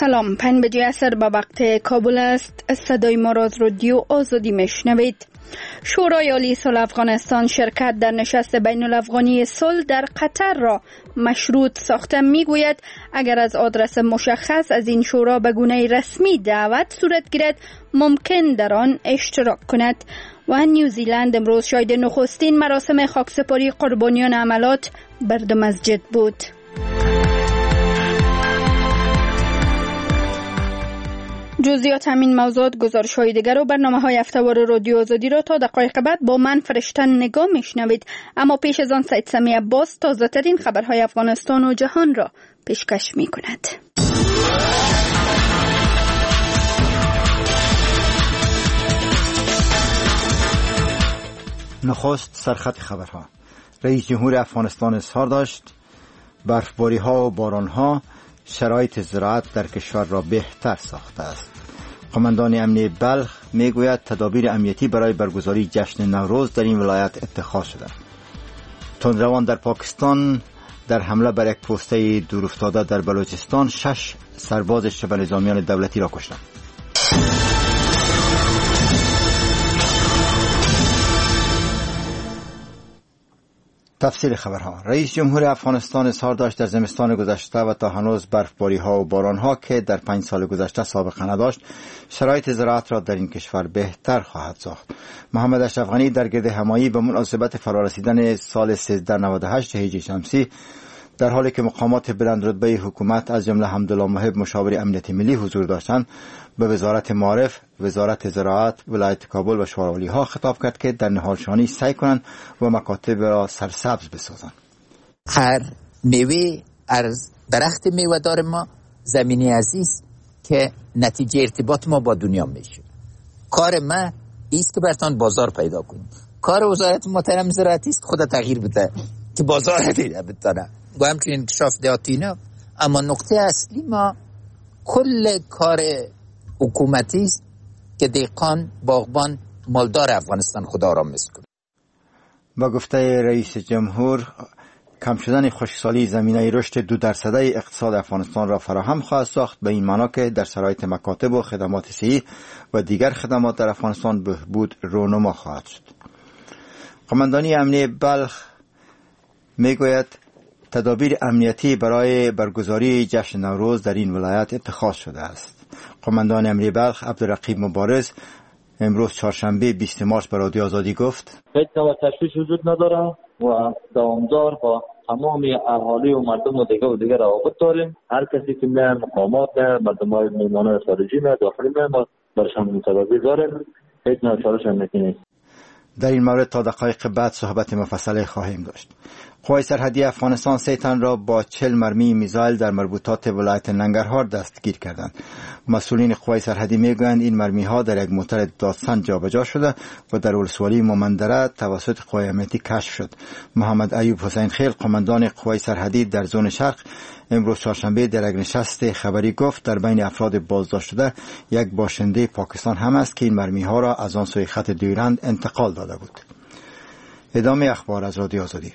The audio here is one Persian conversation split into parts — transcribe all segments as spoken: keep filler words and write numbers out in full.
سلام، پنج بجه عصر به وقت کابل است. صدای ما را از رادیو آزادی میشنوید. شورای عالی صلح افغانستان شرکت در نشست بین الافغانی صلح در قطر را مشروط ساخته. میگوید اگر از آدرس مشخص از این شورا به گونه رسمی دعوت صورت گیرد ممکن در آن اشتراک کند. و نیوزیلند امروز شاهد نخستین مراسم خاکسپاری قربانیان عملات بر دو مسجد بود. جزئیات همین موضوعات، گزارش‌های دیگر و برنامه‌های هفته‌وار رادیو آزادی را تا دقایق بعد با من فرشتن نگاه میشنوید. اما پیش از آن سید سمی عباس تازه‌ترین خبرهای افغانستان و جهان را پیشکش می‌کند. نخست سرخط خبرها. رئیس جمهور افغانستان اظهار داشت برفباری‌ها و باران‌ها شرایط زراعت در کشور را بهتر ساخته است. قماندان امنیه بلخ میگوید تدابیر امنیتی برای برگزاری جشن نوروز در این ولایت اتخاذ شده. تندروان در پاکستان در حمله بر یک پوسته دورافتاده در بلوچستان شش سرباز شبه نظامیان دولتی را کشتند. تفصیل خبرها. رئیس جمهور افغانستان اظهار داشت در زمستان گذشته و تا هنوز برفباری‌ها و باران‌ها که در پنج سال گذشته سابقه نداشت شرایط زراعت را در این کشور بهتر خواهد ساخت. محمد اشرف غنی در گرد همایی به مناسبت فرارسیدن سال سیزده نود و هشت هجری شمسی در حالی که مقامات بلند رتبه حکومت از جمله حمدالله محب مشاور امنیت ملی حضور داشتند به وزارت معارف، وزارت زراعت، ولایت کابل و شوراولی‌ها خطاب کرد که در نهالشانی سعی کنند و مکاتب را سرسبز بسازند. هر میوه از درخت میوه‌دار ما زمینی عزیز که نتیجه ارتباط ما با دنیا میشه. کار ما ایست که برتان بازار پیدا کنیم. کار وزارت محترم زراعتی است خود تغییر بده که بازار پیدا بتونه و همچنین انکشاف دهاتی نه. اما نقطه اصلی ما کل کار حکومتی است که دهقان، باغبان، مالدار افغانستان خدا را مسکن. با گفته رئیس جمهور کم شدن خشکسالی زمینه رشد دو درصده اقتصاد افغانستان را فراهم خواهد ساخت، به این معنا که در شرایط مکاتب و خدمات صحی و دیگر خدمات در افغانستان بهبود رونما خواهد شد. قماندانی امنیه بلخ میگوید تدابیر امنیتی برای برگزاری جشن نوروز در این ولایت اتخاذ شده است. قماندان امنیه بلخ عبدالرقیب مبارز امروز چهارشنبه بیست مارس به رادیو آزادی گفت هیچ نوع تشویش وجود نداره و دوامدار با تمام اهالی و مردم و دیگه و دیگه روابط داریم. هر کسی که میان مقامات نه مردمای میهمانان خارجی نه داخلی نه ما برشان تدابیر داریم. هیچ نوع چالش امنیتی نیست. در این مورد تا دقایق بعد صحبت مفصل خواهیم داشت. قوای سرحدی افغانستان سه تن را با چهل مرمی میزایل در مربوطات ولایت ننگرهار دستگیر کردند. مسئولین قوای سرحدی میگویند این مرمی ها در یک موتر دادسنج جابجا شده و در ولسوالی مومندره توسط قوای امنیتی کشف شد. محمد ایوب حسین خیل قماندان قوای سرحدی در زون شرق امروز چهارشنبه در یک نشست خبری گفت در بین افراد بازداشت شده یک باشنده پاکستان هم است که این مرمی ها را از آن سوی خط دیورند انتقال داده بود. ادامه اخبار از رادیو آزادی.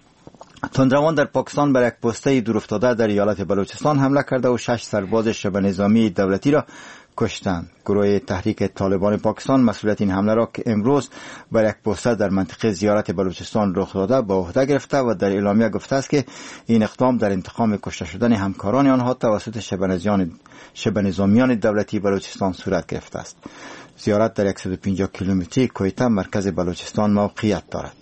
تندروان در پاکستان بر یک پوسته دورافتاده در ایالت بلوچستان حمله کرده و شش سرباز شبه نظامی دولتی را کشتند. گروه تحریک طالبان پاکستان مسئولیت این حمله را که امروز بر یک پوسته در منطقه زیارت بلوچستان رخ داده به عهده گرفته و در اعلامیه گفته است که این اقدام در انتقام کشته شدن همکاران آنها توسط شبه نظامیان دولتی بلوچستان صورت گرفته است. زیارت در صد و پنجاه کیلومتری کویته مرکز بلوچستان موقعیت دارد.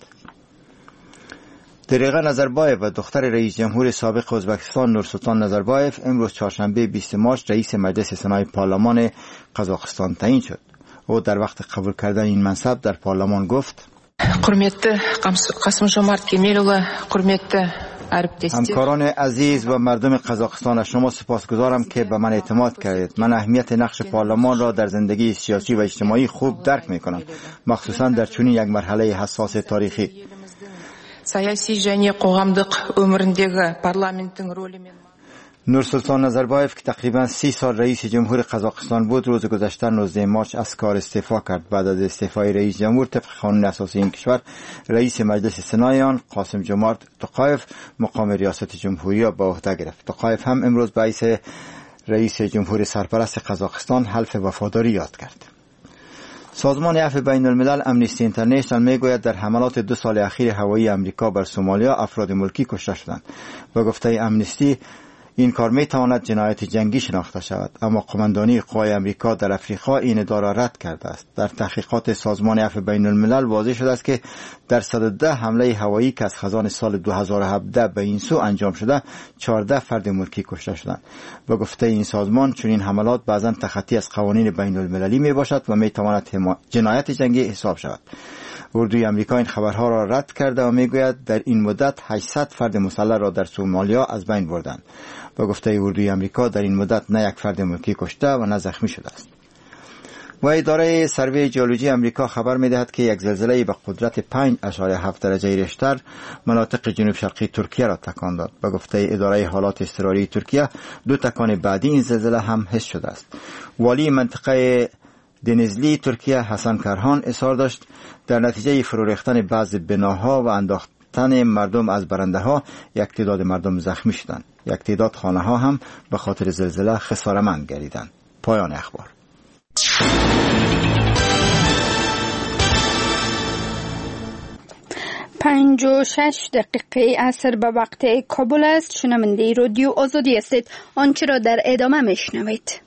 دریغه نظربایف و دختر رئیس جمهور سابق ازبکستان نورسلطان نظربایف امروز چهارشنبه بیست مارس رئیس مجلس سنای پارلمان قزاقستان تعیین شد. او در وقت قبول کردن این منصب در پارلمان گفت: قرمتli قاسم-جومارت کمیلوف، قرمتli همکاران عزیز و مردم قزاقستان، از شما سپاسگزارم که به من اعتماد کردید. من اهمیت نقش پارلمان را در زندگی سیاسی و اجتماعی خوب درک می‌کنم، مخصوصا در چنین یک مرحله حساس تاریخی. саяси және қоғамдық өміріндегі парламенттің рөлі. نورسلطان نظربایف که تقریبا سی سال رئیس جمهور قزاقستان بود روز گذشته نوزده مارس از کار استعفا کرد. بعد از استعفای رئیس جمهور طبق قانون اساسی این کشور رئیس مجلس سنای آن قاسم جمارت توقایف مقام ریاست جمهوری را به عهده گرفت. توقایف هم امروز باعث رئیس جمهور سرپرست قزاقستان حلف وفاداری یاد کرد. سازمان عفو بین الملل امنیستی اینترنشنال میگوید در حملات دو سال اخیر هوایی امریکا بر سومالیا افراد ملکی کشته شدند. به گفته امنیستی این کار می تواند جنایت جنگی شناخته شود، اما قماندانی قوای امریکا در افریقا این ادعا را رد کرده است. در تحقیقات سازمان عفو بین الملل واضح شده است که در صد و ده حمله هوایی که از خزان سال دو هزار و هفده به این سو انجام شده چهارده فرد ملکی کشته شدند. به گفته این سازمان چنین حملات بعضا تخطی از قوانین بین المللی می باشد و می تواند جنایت جنگی حساب شود. اردوی امریکا این خبرها را رد کرده و میگوید در این مدت هشتصد فرد مسلح را در سومالیا از بین بردند. با گفته اردوی امریکا در این مدت نه یک فرد ملکی کشته و نه زخمی شده است. و اداره سروی ژئولوژی امریکا خبر می‌دهد که یک زلزله به قدرت پنج اشاره هفت درجه ریشتر مناطق جنوب شرقی ترکیه را تکان داد. به گفته اداره حالات اضطراری ترکیه دو تکان بعدی این زلزله هم حس شده است. والی منطقه دنیزلی ترکیه حسن کرهان اظهار داشت در نتیجه فرو ریختن بعضی بناها و انداختن مردم از برنده ها یک تعداد مردم زخمی شدند. یک تعداد خانه ها هم به خاطر زلزله خسارمند گردیدند. پایان اخبار. پنج و شش دقیقه عصر به وقت کابل است. شنونده رادیو آزادی هستید. آنچه را در ادامه میشنوید.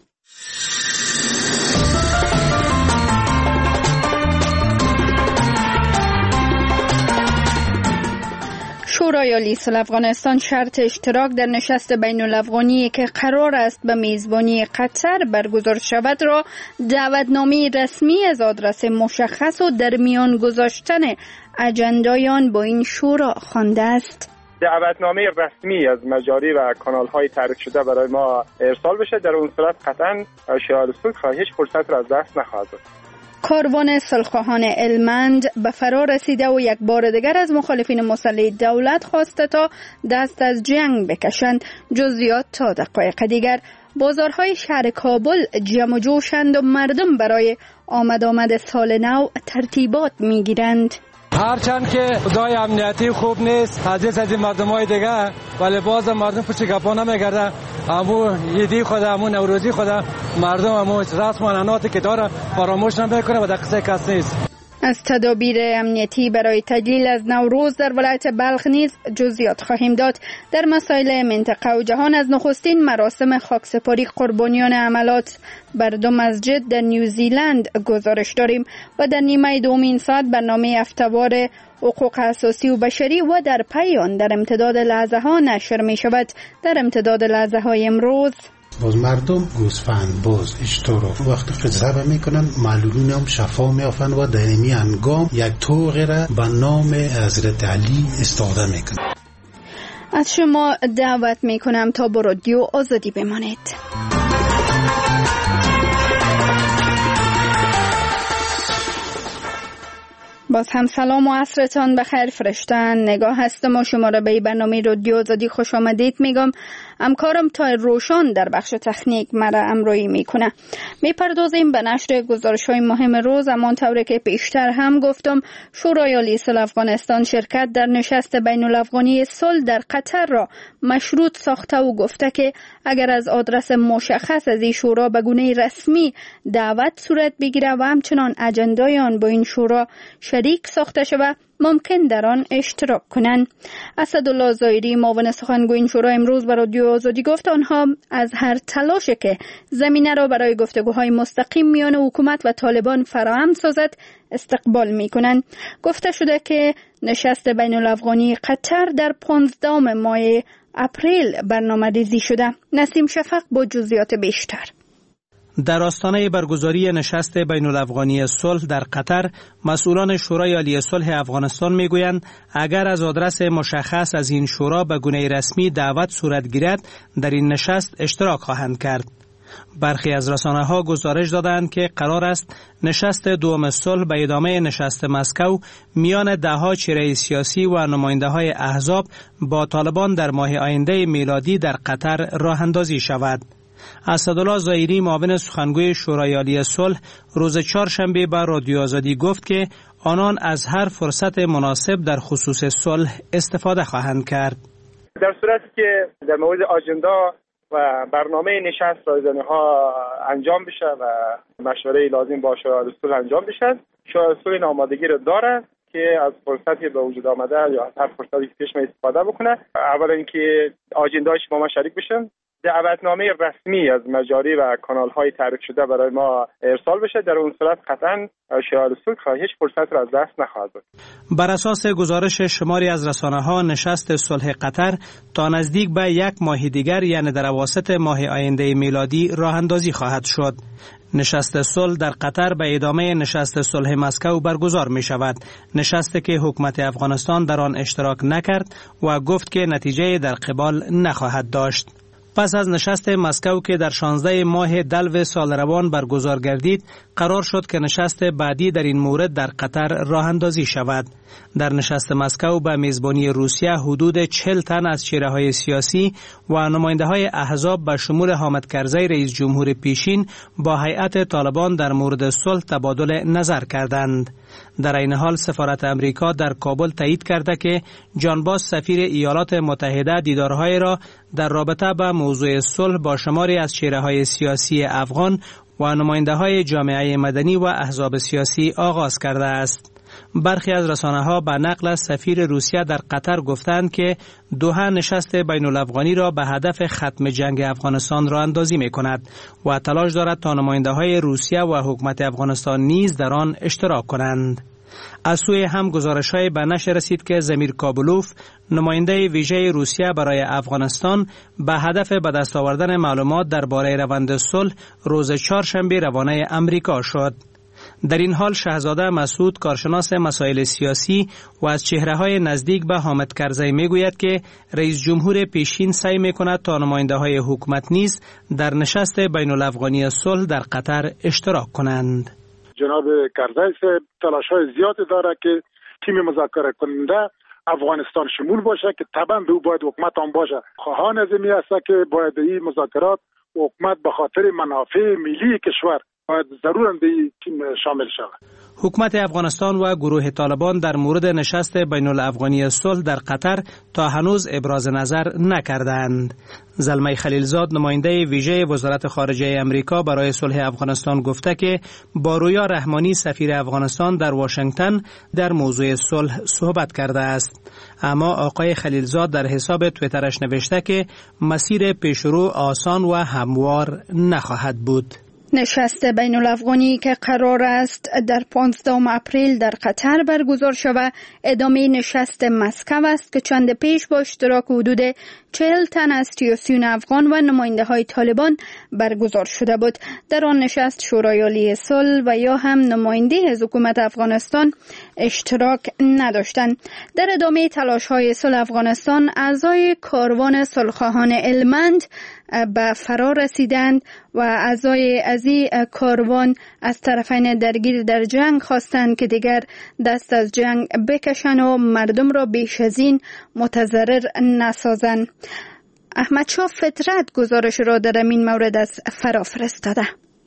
شورای عالی صلح افغانستان شرط اشتراک در نشست بین الافغانی که قرار است به میزبانی قطر برگزار شود را دعوتنامه رسمی از آدرس مشخص و در میان گذاشتن اجندای آن با این شورا خوانده است. دعوتنامه رسمی از مجاری و کانال‌های تعریف شده برای ما ارسال بشه. در اون صورت قطعاً شورای صلح هیچ فرصت را از دست نخواهد داد. کاروان صلح‌خواهان المند به فرار رسیده و یک بار دیگر از مخالفین مسلح دولت خواسته تا دست از جنگ بکشند. جزئیات تا دقایق دیگر. بازارهای شهر کابل جمع و جوشند و مردم برای آمد آمد سال نو ترتیبات میگیرند. هرچند که دای امنیتی خوب نیست حدیث از این مردم های دیگه، ولی باز مردم پشت گپا نمیگرده. همون یدی خود همون نوروزی خود مردم همون رسم و عنعناتی که داره فراموش نمیکنه و دقیقه کس نیست. از تدابیر امنیتی برای تجلیل از نوروز در ولایت بلخ نیز جزئیات خواهیم داد. در مسائل منطقه و جهان از نخستین مراسم خاکسپاری قربانیان حملات بر دو مسجد در نیوزیلند گزارش داریم و در نیمه دومین ساعت برنامه هفته‌وار حقوق اساسی و بشری و در پی آن در امتداد لحظه ها نشر می شود. در امتداد لحظه های امروز باز مردم گوسفند باز اشتراک وقتی که ذبح میکنن معلولین هم شفا میافن و در این انگام یک طوقی را به نام حضرت علی استفاده میکنن. از شما دعوت میکنم تا با رادیو آزادی بمانید. باز هم سلام و عصرتان بخیر فرشتن. نگاه هستم و شما را به برنامه رادیو آزادی خوش آمدید میگم. همکارم تا روشان در بخش تکنیک مرا امرویی میکنه. میپردازیم به نشر گزارش های مهم روز. اما طوری که پیشتر هم گفتم شورای عالی صلح افغانستان شرکت در نشست بین الافغانی صلح در قطر را مشروط ساخته و گفته که اگر از آدرس مشخص از این شورا به گونه رسمی دعوت صورت بگیره و همچنان اجندای آن با این شورا شریک ساخته شود ممکن در آن اشتراک کنند. اسدالله ظاهری معاون سخنگوی این شورا امروز به رادیو آزادی گفت آنها از هر تلاشی که زمینه را برای گفتگوهای مستقیم میان حکومت و طالبان فراهم سازد استقبال میکنند. گفته شده که نشست بین الافغانی قطر در پانزدهم ماه اپریل برنامه‌ریزی شده. نسیم شفق با جزئیات بیشتر. در آستانه برگزاری نشست بین الافغانی صلح در قطر، مسئولان شورای عالی صلح افغانستان میگویند اگر از آدرس مشخص از این شورا به گونه رسمی دعوت صورت گیرد در این نشست اشتراک خواهند کرد. برخی از رسانه ها گزارش دادند که قرار است نشست دوم صلح به ادامه نشست مسکو میان دهها چهره سیاسی و نماینده های احزاب با طالبان در ماه آینده میلادی در قطر راه اندازی شود. اسدالله ظاهری معاون سخنگوی شورای عالی صلح روز چهارشنبه به رادیو آزادی گفت که آنان از هر فرصت مناسب در خصوص صلح استفاده خواهند کرد. در صورتی که در مورد آجندا و برنامه نشست رایزنی ها انجام بشه و مشوره لازم با شورای صلح انجام بشه. شورای صلح این آمادگی رو داره که از فرصتی به وجود آمده یا از هر فرصتی که پیش میاد استفاده بکنه. اولا اینکه آجنده‌اش با ما شریک بشن، دعوتنامه رسمی از مجاری و کانال‌های تعریف شده برای ما ارسال بشه. در اون صورت قطعاً شورای صلح هیچ فرصت را از دست نخواهد داد. بر اساس گزارش شماری از رسانه‌ها، نشست صلح قطر تا نزدیک به یک ماه دیگر، یعنی در اواسط ماه آینده میلادی راه اندازی خواهد شد. نشست صلح در قطر به ادامه نشست صلح مسکو برگزار می شود. نشستی که حکومت افغانستان در آن اشتراک نکرد و گفت که نتیجه در قبال نخواهد داشت. پس از نشست مسکو که در شانزده ماه دلو سال روان برگزار گردید، قرار شد که نشست بعدی در این مورد در قطر راه اندازی شود. در نشست مسکو به میزبانی روسیه حدود چهل تن از چهره‌های سیاسی و نماینده‌های احزاب به شمول حامد کرزی رئیس جمهور پیشین با هیئت طالبان در مورد صلح تبادل نظر کردند. در این حال سفارت امریکا در کابل تایید کرده که جان باس سفیر ایالات متحده دیدارهای را در رابطه با موضوع صلح با شماری از چهره‌های سیاسی افغان و نماینده‌های جامعه مدنی و احزاب سیاسی آغاز کرده است. برخی از رسانه‌ها به نقل از سفیر روسیه در قطر گفتند که دوحه نشست بین الافغانی را به هدف ختم جنگ افغانستان راه اندازی می‌کند و تلاش دارد تا نماینده‌های روسیه و حکومت افغانستان نیز در آن اشتراک کنند. از سوی هم گزارش‌های به نشر رسید که زمیر کابلوف، نماینده ویژه روسیه برای افغانستان، به هدف به دست آوردن معلومات درباره روند صلح روز چهارشنبه روانه امریکا شد. در این حال شاهزاده مسعود، کارشناس مسائل سیاسی و از چهره‌های نزدیک به حامد کرزی میگوید که رئیس جمهور پیشین سعی میکند تا نماینده‌های حکومت نیز در نشست بین الافغانی صلح در قطر اشتراک کنند. جناب کرزی صاحب تلاش‌های زیادی داره که تیم مذاکره کننده افغانستان شمول باشه که طبعا او باید حکومت هم باشه. خواهان از این است که باید این مذاکرات حکومت به خاطر منافع ملی کشور باید ضرورا به این تیم شامل شود. حکومت افغانستان و گروه طالبان در مورد نشست بین الافغانی صلح در قطر تا هنوز ابراز نظر نکردند. زلمه خلیلزاد، نماینده ویژه وزارت خارجه امریکا برای صلح افغانستان، گفته که با رویا رحمانی سفیر افغانستان در واشنگتن در موضوع صلح صحبت کرده است. اما آقای خلیلزاد در حساب توییترش نوشته که مسیر پیشرو آسان و هموار نخواهد بود. نشست بین الافغانی که قرار است در پانزدهم اپریل در قطر برگزار شود، ادامه نشست مسکو است که چند پیش با اشتراک حدود چهل تن از سیاسیون افغان و نماینده های طالبان برگزار شده بود. در آن نشست شورای عالی صلح و یا هم نماینده از حکومت افغانستان اشتراک نداشتند. در ادامه تلاش های صلح افغانستان، اعضای کاروان صلحخواهان علمند به فرار رسیدند و اعضای از این کاروان از طرفین درگیر در جنگ خواستند که دیگر دست از جنگ بکشند و مردم را بیش از این متضرر نسازند. احمد شاه فطرت گزارش را در این مورد از فرا فرستاده.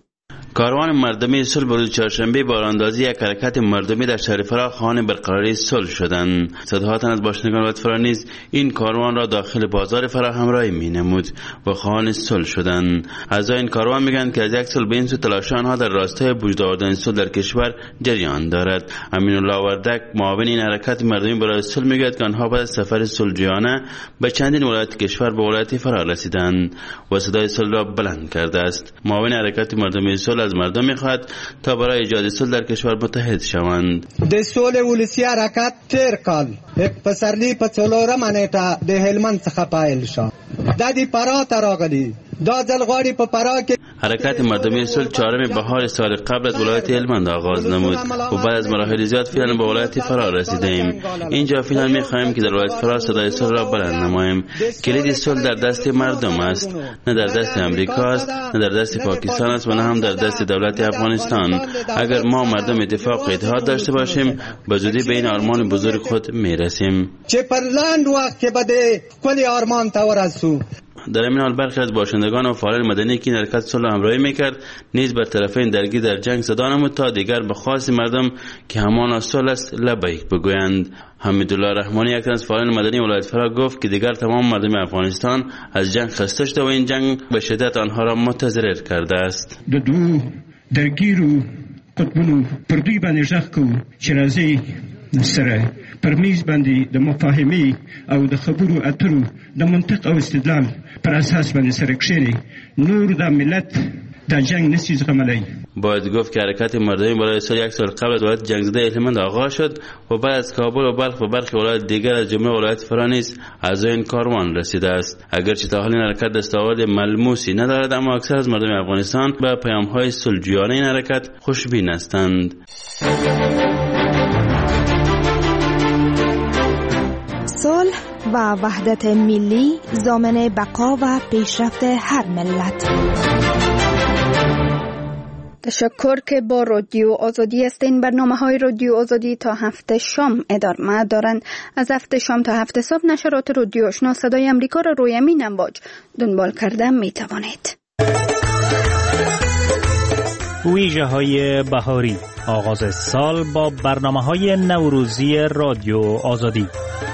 کاروان مردمی صلح روز چهارشنبه با راهاندازی یک حرکت مردمی در شهر فرا خواهان برقراری صلح شدند. صدها تن از باشندگان فرا نیز این کاروان را داخل بازار فرا همراهی می‌نمود و خواهان صلح شدند. اعضای این کاروان میگن که از یک سال به این سو تلاش آنها در راستای وجود آوردن صلح در کشور جریان دارد. امین الله وردک، معاون این حرکت مردمی برای صلح، میگوید که آنها بعد از سفر صلحجویانه به چندین ولایت کشور به ولایت فرا رسیدند و صدای صلح را بلند کرده است. معاون حرکت مردمی صلح از مردم میخواد تا برای ایجاد صلح در کشور متحد شوند. د صلح ولسی حرکت تیر کال پسرلی په څلورمه نیټه د هلمند څخه پایل شو. د دې فرا ته راغلي دا ځل غواړي په فرا کې حرکت مردمی صلح چهارم بهار سال قبل از ولایت هلمند آغاز نمود و بعد از مراحل زیاد فعلا به ولایت فرا رسیدیم. اینجا فعلا میخواهیم که در ولایت فرا صدای صلح را بلند نماییم. کلید صلح در دست مردم است، نه در دست امریکا است، نه در دست پاکستان است و نه هم در دست دولت افغانستان. اگر ما مردم اتفاق و اتحاد داشته باشیم، به زودی به این آرمان بزرگ خود میرسیم. چه پرلند وقت که بده کلی آرمان تا ورسو. در این حال برخی از باشندگان و فعالان مدنی که این حرکت صلح همراهی میکرد نیز بر طرفین درگیر در جنگ صدا نمود تا دیگر به خواست مردم که همان صلح است لبیک بگویند. حمیدالله رحمانی یک از فعالان مدنی ولایت فرا گفت که دیگر تمام مردم افغانستان از جنگ خسته شده و این جنگ به شدت آنها را متضرر کرده است. د دو درگیرو قطبونو پر دوی باندې ژغ کوو چې راځئ سره پر میز باندې د مفاهمې او د خبرو اترو د منطق او استدلال پر اساس باندې سره کښېنئ. نور د ملت دا جنگ نسی زغملی. باید گفت که حرکت مردمی برای صلح یک سال قبل از ولایت جنگ زده هلمند آغاز شد و بعد از کابل و بلخ و برخی ولایت دیگر از جمله ولایت فرا نیز اعضای این کاروان رسیده است. اگرچه تا حال این حرکت دستاورد ملموسی ندارد، اما اکثر از مردم افغانستان به پیام‌های صلح‌جویانه این حرکت خوشبین هستند. صلح و وحدت ملی ضامن بقا و پیشرفت هر ملت. تشکر که با رادیو آزادی هستین. برنامه های رادیو آزادی تا هفته شام ادامه دارند. از هفته شام تا هفته صبح نشرات رادیو آشنا صدای امریکا را روی امین امواج دنبال کرده می توانید. ویژه های بهاری، آغاز سال با برنامه های نوروزی رادیو آزادی.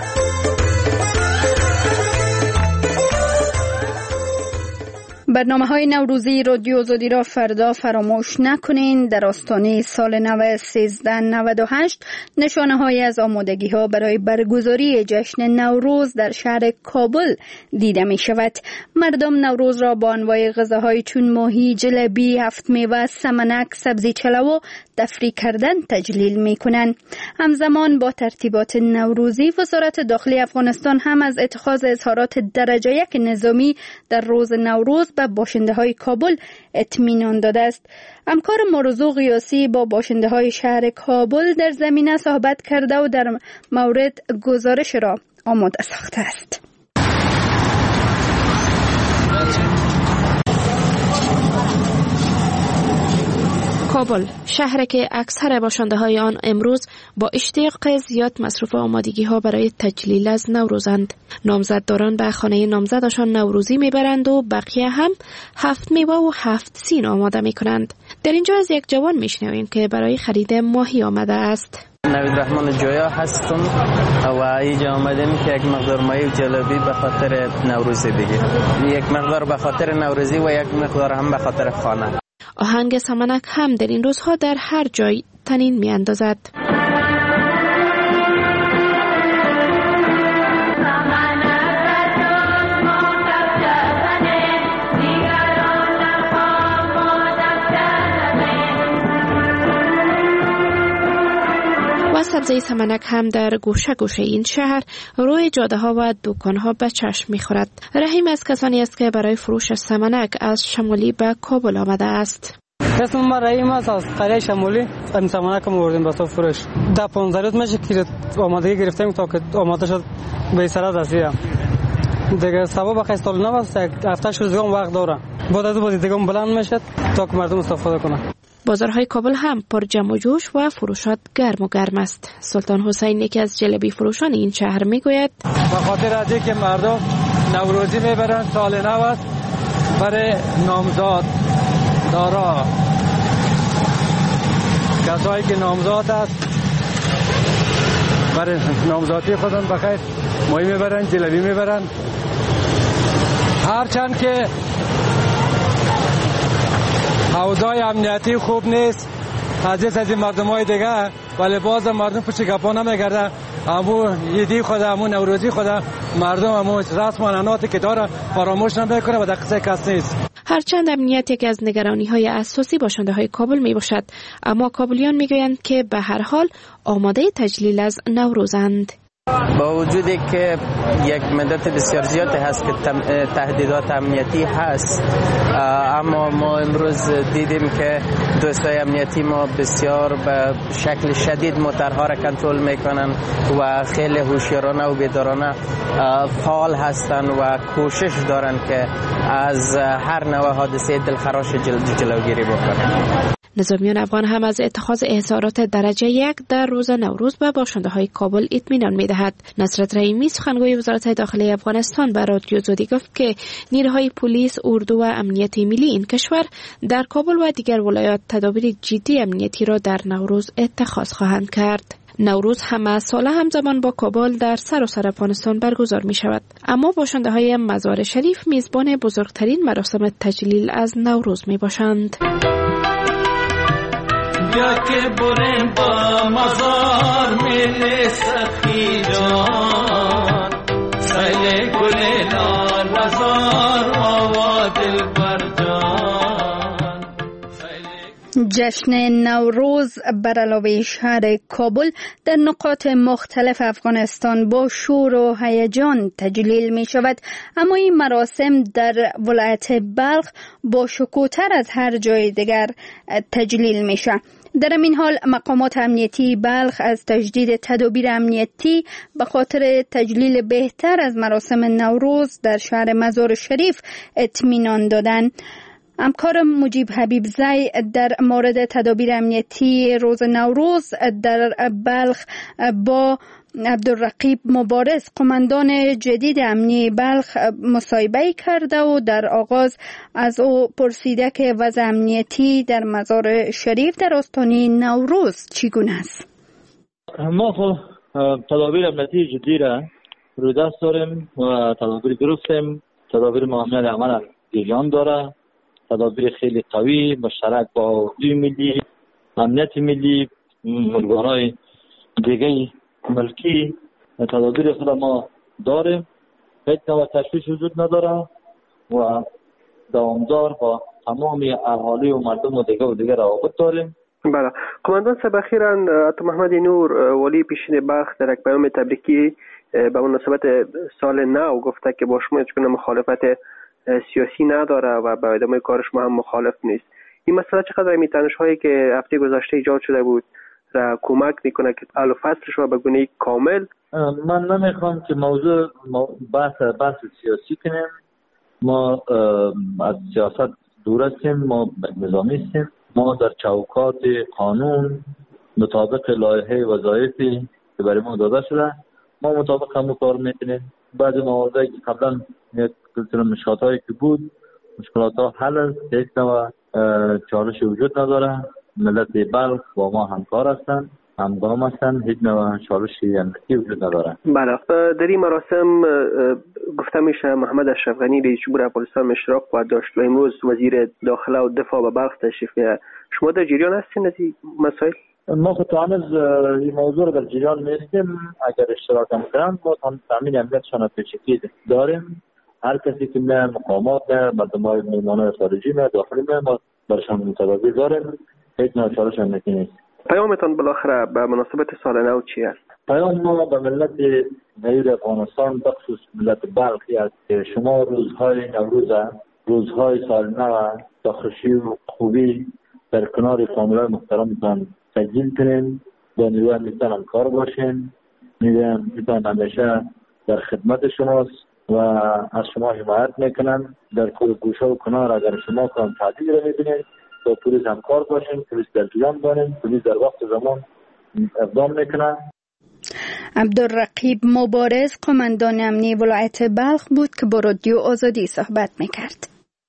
برنامه های نوروزی رادیو آزادی را فردا فراموش نکنین. در آستانه سال نو سیزده نود و هشت نشانه های از آمادگی ها برای برگزاری جشن نوروز در شهر کابل دیده می شود. مردم نوروز را با انواع غذاهای چون ماهی، جلبی، هفت میوه، سمنک، سبزی چلو و تفریح کردن تجلیل می کنند. همزمان با ترتیبات نوروزی وزارت داخلی افغانستان هم از اتخاذ اظهارات درجه یک نظامی در روز نوروز به باشنده های کابل اطمینان داده است. همکار مرزو قیاسی با باشنده های شهر کابل در زمینه صحبت کرده و در مورد گزارش را آماده ساخته است. کابل، شهری که اکثر باشنده های آن امروز با اشتیاق زیاد مصروف آمادگی ها برای تجلیل از نوروزند. نامزدداران به خانه نامزدشان نوروزی میبرند و بقیه هم هفت میوه و هفت سین آماده میکنند. در اینجا از یک جوان میشنویم که برای خرید ماهی آمده است. نوید رحمان جویا هستم و اینجا آمدیم که یک مقدار ماهی و جلبی به خاطر نوروزی بگیرم. یک مقدار به خاطر نوروزی و یک مقدار هم به خاطر خانه. آهنگ سمنک هم در این روزها در هر جای طنین می اندازد. و سبزه سمنک هم در گوشه گوشه این شهر روی جاده ها و دکان ها به چشم می خورد. رحیم از کسانی است که برای فروش سمنک از شمالی به کابل آمده است. اسم ما رحیم است، از قریه شمالی. این سمنک هم آوردیم برای فروش. ده پانزده روز میشه که آمادگی گرفتیم تا که آماده شد به سرات رسیدم. دیگه سبب بخیر سال نو است، یک هفته شد دیگه وقت داره. بعد از بعد دیگه بلند میشه تا که مردم استفاده کنن. بازارهای کابل هم پر جمع و جوش و فروشات گرم و گرم است. سلطان حسین یکی از جلبی فروشان این شهر میگوید به خاطر از اینکه مردم نوروزی میبرن، سال نو است، برای نامزاد دارا کسایی که نامزاد است برای نامزادی خودم بخیر ماهی میبرن، جلبی میبرن. هرچند که اوضاع امنیتی خوب نیست از از مردم های دیگه، ولی باز مردم پشت گپا نمیگردن. همون ایدی خود، همون نوروزی خود مردم همون رسم و عنعناتی که داره فراموش نمیکنه و دقیقه کس نیست. هرچند امنیت یکی از نگرانی های اساسی باشنده های کابل می باشد، اما کابلیان می گویند که به هر حال آماده تجلیل از نوروزند. با وجودی که یک مدت بسیار زیادی هست که تهدیدات امنیتی هست، اما ما امروز دیدیم که دوستای امنیتی ما بسیار به شکل شدید موترها را کنترل میکنن و خیلی هوشیارانه و بیدارانه فعال هستند و کوشش دارن که از هر نوع حادثه دلخراش جل جلوگیری بکنن. نظامیان افغان هم از اتخاذ احضارات درجه یک در روز نوروز به باشنده های کابل اطمینان می‌دهد. نصرت رحیمی سخنگوی وزارت داخلی افغانستان به رادیو زودی گفت که نیروهای پلیس، اردو و امنیت ملی این کشور در کابل و دیگر ولایات تدابیر جدی امنیتی را در نوروز اتخاذ خواهند کرد. نوروز همه ساله همزمان با کابل در سراسر افغانستان برگزار می شود، اما باشنده های مزار شریف میزبان بزرگترین مراسم تجلیل از نوروز می باشند. بیا که بریم با مزار میل سخی جان، سیل گل لال مزار آوا دل بر جان. جشن نوروز بر علاوه شهر کابل در نقاط مختلف افغانستان با شور و هیجان تجلیل می شود، اما این مراسم در ولایت بلخ با شکوه‌تر از هر جای دیگر تجلیل می شود. در این حال مقامات امنیتی بلخ از تجدید تدابیر امنیتی به خاطر تجلیل بهتر از مراسم نوروز در شهر مزار شریف اطمینان دادند. همکار مجیب حبیب زی در مورد تدابیر امنیتی روز نوروز در بلخ با عبدالرقیب مبارز قماندان جدید امنی بلخ مصاحبه کرده و در آغاز از او پرسیده که وضع امنیتی در مزار شریف در آستانه نوروز چگونه است. ما خب تدابیر امنیتی جدی را روی دست داریم و تدابیر درستیم. تدابیر معاملات عمل جریان داره، تدابیر خیلی قوی مشترک با اردوی ملی، امنیت ملی، ارگان‌های دیگه ملکی. تدابیر خود ما داریم، هیچ نوع تشویش وجود نداره و دوامدار با تمام اهالی و مردم و دیگه و دیگه روابط داریم. بله. قماندان صاحب اخیراً عطا محمد نور ولی پیشین بلخ در یک پیام تبریکی به مناسبت سال نو گفته که با شما هیچ گونه مخالفت سیاسی نداره و به ادامه کارش ما هم مخالف نیست. این مسئله چقدر میتنش هایی که هفته گذشته ایجاد شده بود را کمک میکنه که حل و فصلش رو به گونه کامل؟ من نمیخوام که موضوع بحث بحث سیاسی کنیم. ما از سیاست دور هستیم، ما نظامی هستیم. ما در چوکات قانون مطابق لایحه وظایفی که برای ما داده شده ما مطابق هم کار میکنیم. بعضی مواردی که قبلا یک کلتر مشکلات که بود مشکلات ها حل است، یک نوع چالش وجود نداره. ملت بلخ با ما همکار هستند، همگام هستند، هیچ نوع چالشی امنیتی وجود نداره. بله. در این مراسم گفته میشه محمد اشرف غنی رئیس جمهور افغانستان اشتراک خواهد داشت و امروز وزیر داخله و دفاع به بلخ تشریف میاره. شما در جریان هستین از این مسائل؟ ما خود هنوز این موضوع رو در جریان نیستیم. اگر اشتراک هم کنند ما تامین امنیتشان پیشگی داریم. هر کسی که نه مقامات نه مردمای میهمانان خارجی نه داخلی نه ما برشان تدابیر داریم. هیچ نوع چالش امنیتی نیست. پیامتان بالاخره به مناسبت سال نو چی است؟ پیام ما به ملت غیر افغانستان بخصوص ملت بلخی است که شما روزهای نوروز روزهای سال نو با خوشی و خوبی در کنار فامیلای محترمتان تجلیل کنین، با نیروی امنیتان همکار باشین. نیروی امنیتان همیشه در خدمت شماست و از شما حمایت میکنن. در کل گوشه و کنار اگر شما کام تعدیل رو میبینید با پلیس همکار باشین. پلیس در جریان دارین، پلیس در وقت زمان اقدام میکنن. عبدالرقیب مبارز قماندان امنی ولایت بلخ بود که با رادیو آزادی صحبت میکرد.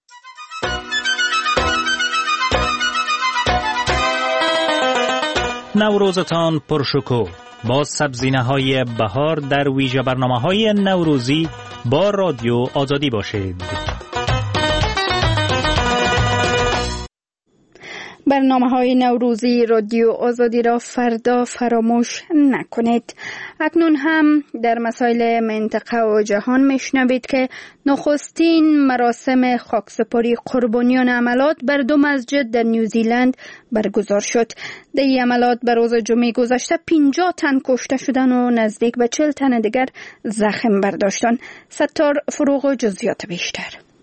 نوروزتان پرشکوه با سبزینه‌های بهار در ویژه برنامه‌های نوروزی با رادیو آزادی باشید. برنامه‌های نوروزی رادیو آزادی را فردا فراموش نکنید. اکنون هم در مسائل منطقه و جهان میشنوید که نخستین مراسم خاکسپاری قربانیان عملات بر دو مسجد در نیوزیلند برگزار شد. در این عملات بر روز جمعه گذشته پنجاه تن کشته شدن و نزدیک به چهل تن دیگر زخم برداشتن. ستار فروغ و جزئیات بیشتر.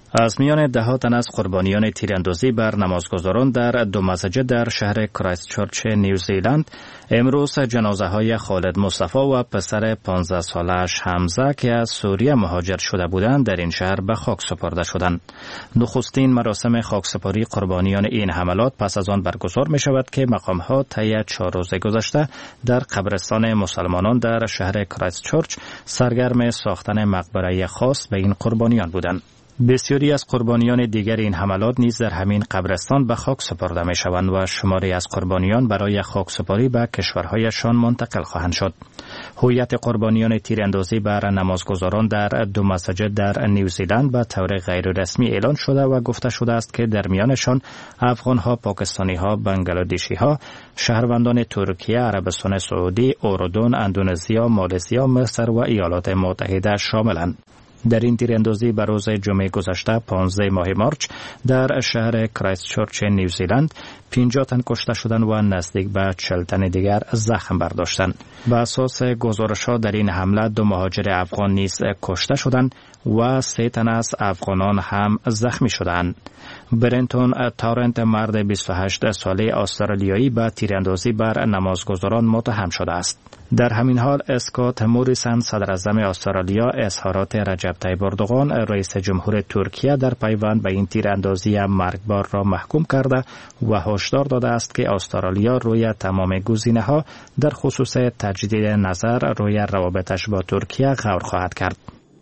از میان ده ها تن از قربانیان تیراندازی بر نمازگزاران در دو مسجد در شهر کرایستچرچ نیوزیلند امروز جنازه های خالد مصطفی و پسر پانزده سالش حمزه که از سوریه مهاجر شده بودند در این شهر به خاک سپرده شدند. نخستین مراسم خاکسپاری قربانیان این حملات پس از آن برگزار می شود که مقام ها طی چهار روز گذشته در قبرستان مسلمانان در شهر کرایستچرچ سرگرم ساختن مقبره خاص به این قربانیان بودند. بسیاری از قربانیان دیگر این حملات نیز در همین قبرستان به خاک سپرده می شوند و شماری از قربانیان برای خاکسپاری به کشورهایشان منتقل خواهند شد. هویت قربانیان تیراندازی بر نمازگزاران در دو مساجد در نیوزیلند به طور غیر رسمی اعلان شده و گفته شده است که در میانشان افغان‌ها، پاکستانی‌ها، بنگلادشی‌ها، شهروندان ترکیه، عربستان سعودی، اردن، اندونزیا، مالزیا، مصر و ایالات متحده شاملند. در این تیراندازی به روز جمعه گذشته پانزده ماه مارچ در شهر کرایستچرچ نیوزیلند پنجاه تن کشته شدند و نزدیک به چهل تن دیگر زخم برداشتند. به اساس گزارش‌ها در این حمله دو مهاجر افغان نیز کشته شدند و سه تن از افغانان هم زخمی شدند. برنتون تارنت مرد بیست و هشت ساله استرالیایی به تیراندازی بر نمازگزاران متهم شده است. در همین حال اسکات موریسن صدر اعظم استرالیا اظهارات رجب طیب اردوغان رئیس جمهور ترکیه در پیوند به این تیراندازی مرگبار را محکوم کرده و هشدار داده است که استرالیا روی تمام گزینه‌ها در خصوص تجدید نظر روی روابطش با ترکیه غور خواهد کرد.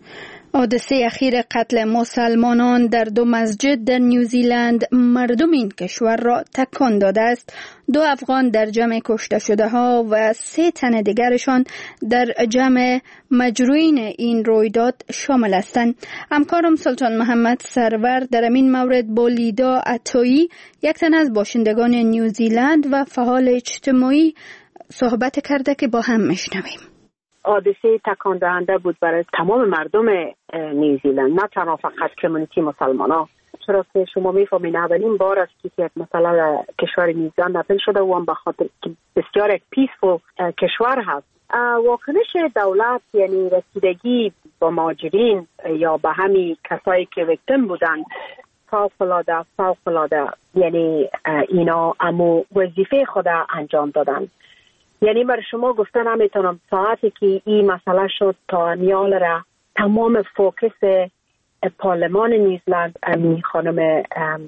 حادثه اخیر قتل مسلمانان در دو مسجد در نیوزیلند مردم این کشور را تکان داده است. دو افغان در جمع کشته شده ها و سه تن دیگرشان در جمع مجروحین این رویداد شامل هستند. همکارم سلطان محمد سرور در این مورد با لیدا عطایی، یک تن از باشندگان نیوزیلند و فعال اجتماعی، صحبت کرده که با هم میشنویم. حادثه تکان دهنده بود برای تمام مردم نیوزیلند، نه تنها فقط کمیونیتی مسلمانا، چرا که شما میفهمین اولین بار است که یک مثلا کشور نیوزیلند نفل شده و هم به خاطر که بسیار یک پیسفول کشور هست. واکنش دولت یعنی رسیدگی با مهاجرین یا به همین کسایی که ویکتیم بودن فوق العاده فوق العاده یعنی اینا امو وظیفه خود انجام دادن. یعنی بر شما گفتن نمیتونم ساعتی که این مسئله شد تا نیال را تمام فوکس پارلمان نیوزیلند امی خانم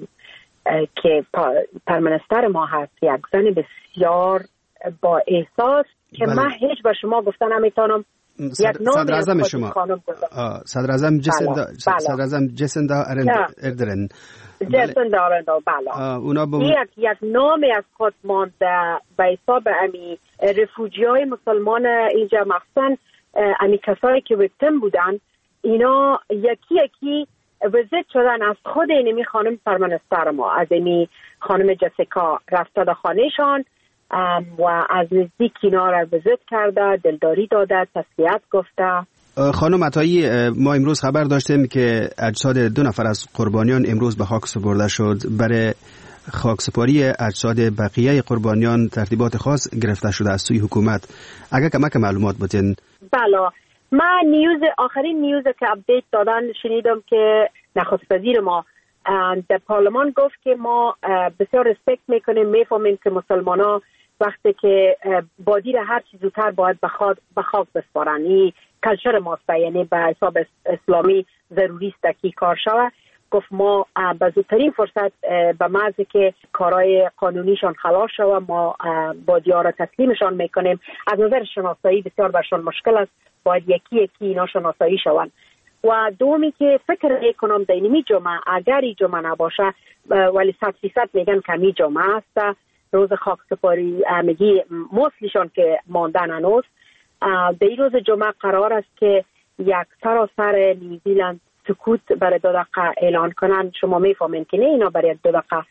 که پرمنستر ما هست، یک زن بسیار با احساس که بله. من هیچ بر شما گفتن نمیتونم یک نام صدر اعظم شما صدر اعظم جسندا صدر اعظم جسندا اردرن جسندا اردرن بله اونا با یک یک نامی از خود مانده به حساب امی رفوجی های مسلمان اینجا، مخصوصا امی کسایی که ویکتیم بودن، اینا یکی یکی وزید شدن از خود اینمی خانم پرمنستر ما، از اینمی خانم جسیکا رفته در خانهشان و از نزدیک اینا را وزید کرده، دلداری داده، تسلیت گفته. خانم عطایی، ما امروز خبر داشتیم که اجساد دو نفر از قربانیان امروز به خاک سپرده شد. برای خاکسپاری اجساد بقیه قربانیان ترتیبات خاص گرفته شده از سوی حکومت. اگر کمک معلومات بودین. بله، من نیوز آخرین نیوز که اپدیت دادن شنیدم که نخست وزیر ما در پارلمان گفت که ما بسیار رسپکت میکنیم، میفهمیم که مسلمان ها وقتی که بادی را هر چی زودتر باید به خاک بسپارن. این کلچر ماست، یعنی به حساب اسلامی ضروری است که کار شود. گفت ما به زودترین فرصت به محض که کارهای قانونیشان خلاص شود ما بادی ها را تسلیمشان میکنیم. از نظر شناسایی بسیار برشان مشکل است، باید یکی یکی اینا شناسایی شوند. و دومی که فکر میکنم در اینمی جمعه اگر این جمعه نباشه ولی صد فیصد میگن کمی جمعه است، روز خاکسپاری میگی موسلیشان که ماندن هنوز، در این روز جمعه قرار است که یک سراسر نیوزیلند سکوت برای دو دقیقه اعلان کنند. شما میفهمین که نه اینا برای دو دقیقه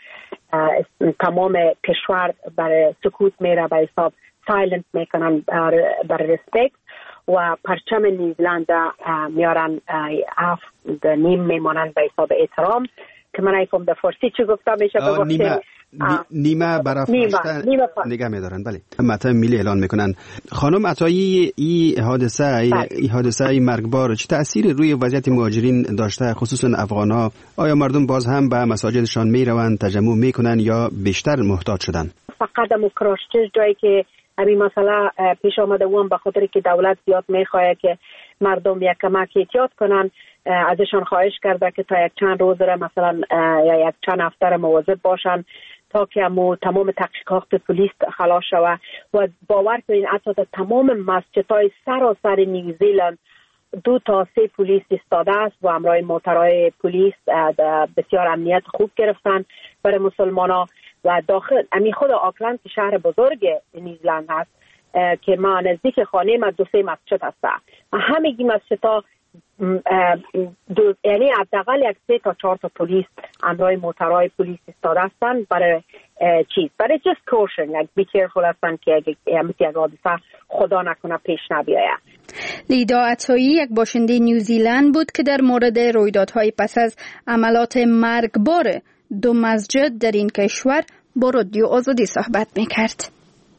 تمام کشور برای سکوت میره، به حساب سایلنت میکنن برای رسپکت و پرچم نیوزیلند میارن هفت نیم میمانن به حساب احترام که من ایفهم در فارسی چی گفتم میشه به وقتی نیمه برافراشته نگه میدارن. بله، مطلب ملی اعلان میکنن. خانم عطایی، این حادثه این حادثه ای مرگبار چه تأثیر روی وضعیت مهاجرین داشته، خصوصا افغان‌ها؟ آیا مردم باز هم به مساجدشان میروند، تجمع میکنن یا بیشتر محتاط شدن؟ فقط هم کراشتش جایی که همین مسئله پیش آمده و هم به خاطر که دولت زیاد میخواه که مردم یک کمک احتیاط کنن، ازشان خواهش کرده که تا یک چند روز را مثلا یا یک چند هفته را مواظب باشن تا که امو تمام تحقیقات پلیس خلاص شوه. و باور کنین حتی در تمام مسجدهای سراسر نیوزیلند دو تا سه پلیس ایستاده است و همراه موترهای پلیس بسیار امنیت خوب گرفتن برای مسلمانا. و داخل امی خود آکلند که شهر بزرگ نیوزیلند هست که ما نزدیک خانه ما دو سه مسجد هست، همگی مسجدها دو یعنی حداقل یک سه تا چهار تا پلیس همراه موترهای پلیس ایستاده هستن برای چیز برای just caution، یک بی کیرفول هستن که یک حادثه خدا نکنه پیش نبیاید. لیدا عطایی یک باشنده نیوزیلند بود که در مورد رویدادهای پس از عملات مرگبار دو مسجد در این کشور با رادیو آزادی صحبت میکرد.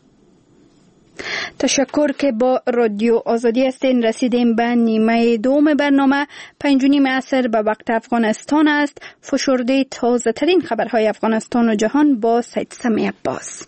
تشکر که با رادیو آزادی هستین. رسیدیم به نیمه دوم برنامه. پنج و نیم عصر به وقت افغانستان است. فشرده تازه ترین خبرهای افغانستان و جهان با سید سمی عباس.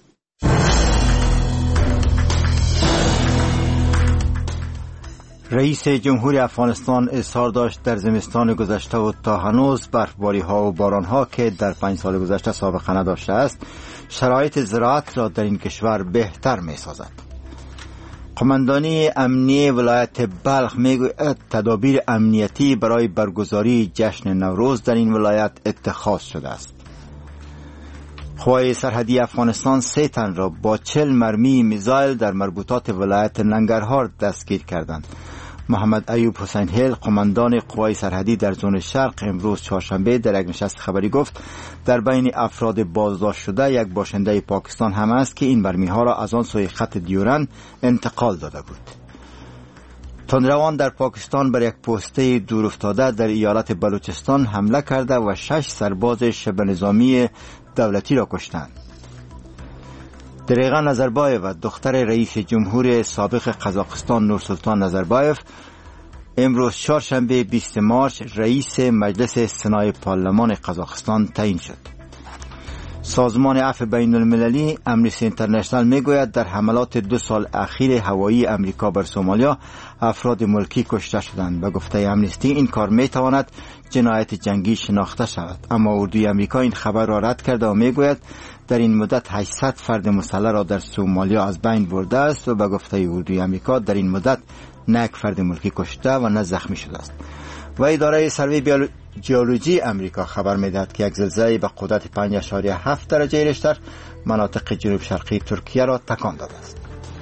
رئیس جمهور افغانستان اظهار داشت در زمستان گذشته و تا هنوز برفباری ها و باران ها که در پنج سال گذشته سابقه نداشته است شرایط زراعت را در این کشور بهتر می سازد. قماندانی امنیه ولایت بلخ میگوید تدابیر امنیتی برای برگزاری جشن نوروز در این ولایت اتخاذ شده است. قوای سرحدی افغانستان سه تن را با چل مرمی میزایل در مربوطات ولایت ننگرهار دستگیر کردند. محمد ایوب حسین هیل قماندان قوای سرحدی در زون شرق امروز چهارشنبه در یک نشست خبری گفت در بین افراد بازداشت شده یک باشنده پاکستان هم است که این مرمی ها را از آن سوی خط دیورند انتقال داده بود. تندروان در پاکستان بر یک پسته دور افتاده در ایالت بلوچستان حمله کرده و شش سرباز شبه نظامی دولتی را کشتند. دریغا نظربایف و دختر رئیس جمهور سابق قزاقستان نورسلطان نظربایف امروز چهارشنبه بیست مارس رئیس مجلس سنای پارلمان قزاقستان تعیین شد. سازمان عفو بین المللی امنیستی اینترنشنال میگوید در حملات دو سال اخیر هوایی امریکا بر سومالیا افراد ملکی کشته شدند. به گفته امنیستی این کار میتواند جنایت جنگی شناخته شود، اما اردوی امریکا این خبر را رد کرده و میگوید در این مدت هشتصد فرد مسلح را در سومالیا از بین برده است و به گفته اردوی امریکا در این مدت نه یک فرد ملکی کشته و نه زخمی شده است. و اداره سروی جیولوژی امریکا خبر میدهد که یک زلزله به قدرت پنج اشاریه هفت درجه ریشتر مناطق جنوب شرقی ترکیه را تکان داده است.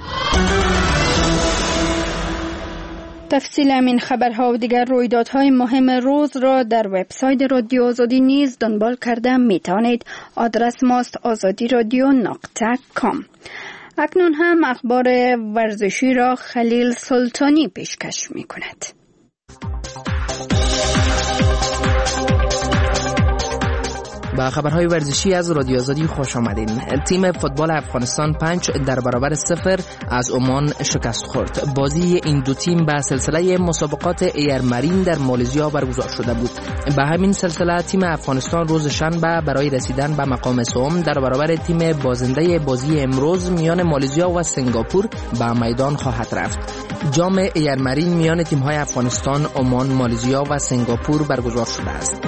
تفصیل همین خبرها و دیگر رویدادهای مهم روز را در وبسایت رادیو آزادی نیز دنبال کرده می توانید. آدرس ماست آزادی رادیو نقطه کام. اکنون هم اخبار ورزشی را خلیل سلطانی پیشکش می کند. با خبرهای ورزشی از رادیو آزادی خوش آمدین. تیم فوتبال افغانستان پنج در برابر صفر از عمان شکست خورد. بازی این دو تیم به سلسله مسابقات ایر مارین در مالزیا برگزار شده بود. به همین سلسله تیم افغانستان روز شنبه برای رسیدن به مقام سوم در برابر تیم بازنده بازی امروز میان مالزیا و سنگاپور به میدان خواهد رفت. جام ایر مارین میان تیم‌های افغانستان، عمان، مالزیا و سنگاپور برگزار شده است.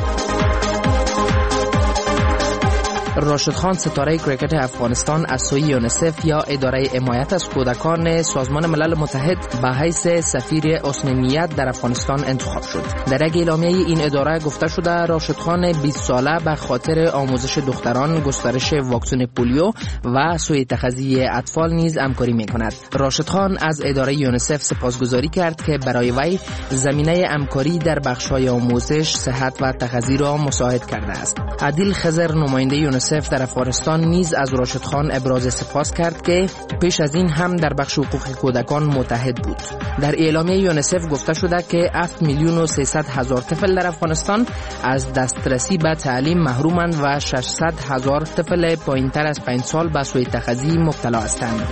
راشد خان ستاره کرکت افغانستان از سوی یونیسف یا اداره حمایت از کودکان سازمان ملل متحد به حیث سفیر اسنمیت در افغانستان انتخاب شد. در یک اعلامیه این اداره گفته شده راشد خان بیست ساله به خاطر آموزش دختران، گسترش واکسن پولیو و سوء تغذیه اطفال نیز همکاری می‌کند. راشد خان از اداره یونیسف سپاسگزاری کرد که برای وی زمینه همکاری در بخش‌های آموزش، صحت و تغذیه را مساعد کرده است. عادل خضر نماینده یونیسف یونیسف در افغانستان نیز از راشد خان ابراز سپاس کرد که پیش از این هم در بخش حقوق کودکان متحد بود. در اعلامیه یونیسف گفته شده که هفت میلیون و سیصد هزار طفل در افغانستان از دسترسی به تعلیم محرومند و ششصد هزار طفل پایینتر از پنج سال به سوء تغذیه مبتلا هستند.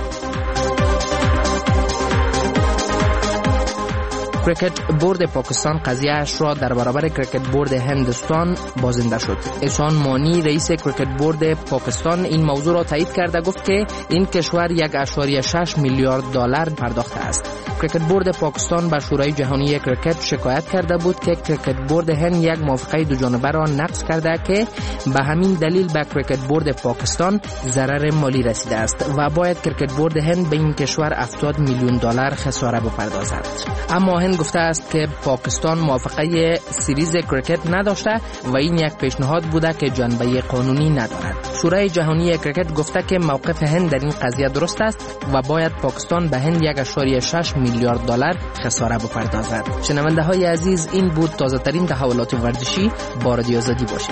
کرکت بورد پاکستان قضیه‌اش را در برابر کرکت بورد هندوستان بازنده شد. احسان مانی رئیس کرکت بورد پاکستان این موضوع را تایید کرده گفت که این کشور یک ممیز شش میلیارد دلار پرداخته است. کرکت بورد پاکستان به شورای جهانی کرکت شکایت کرده بود که کرکت بورد هند یک موافقه دو جانبه را نقض کرده که به همین دلیل به کرکت بورد پاکستان ضرر مالی رسیده است و باید کرکت بورد هند به این کشور هفتاد میلیون دلار خساره بپردازد. اما هند گفته است که پاکستان موافقه سریز کرکت نداشته و این یک پیشنهاد بوده که جنبه قانونی ندارد. شورای جهانی کرکت گفته که موقف هند در این قضیه درست است و باید پاکستان به هند یک ممیز شش میلیارد دلار خساره بپردازد. شنونده های عزیز، این بود تازه ترین تحولات ورزشی. با رادیو آزادی باشید.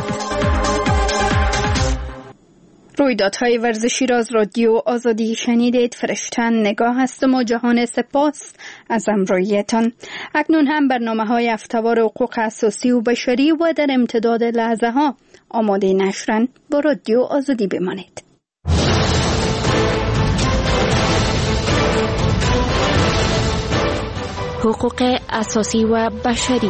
رویدادهای ورزشی را از رادیو آزادی شنیدید. فرشتن نگاه هستم و جهان سپاس از همراهیتان. اکنون هم برنامه‌های هفته‌وار حقوق اساسی و بشری و در امتداد لحظه ها آماده نشرن. با رادیو آزادی بمانید. حقوق اساسی و بشری.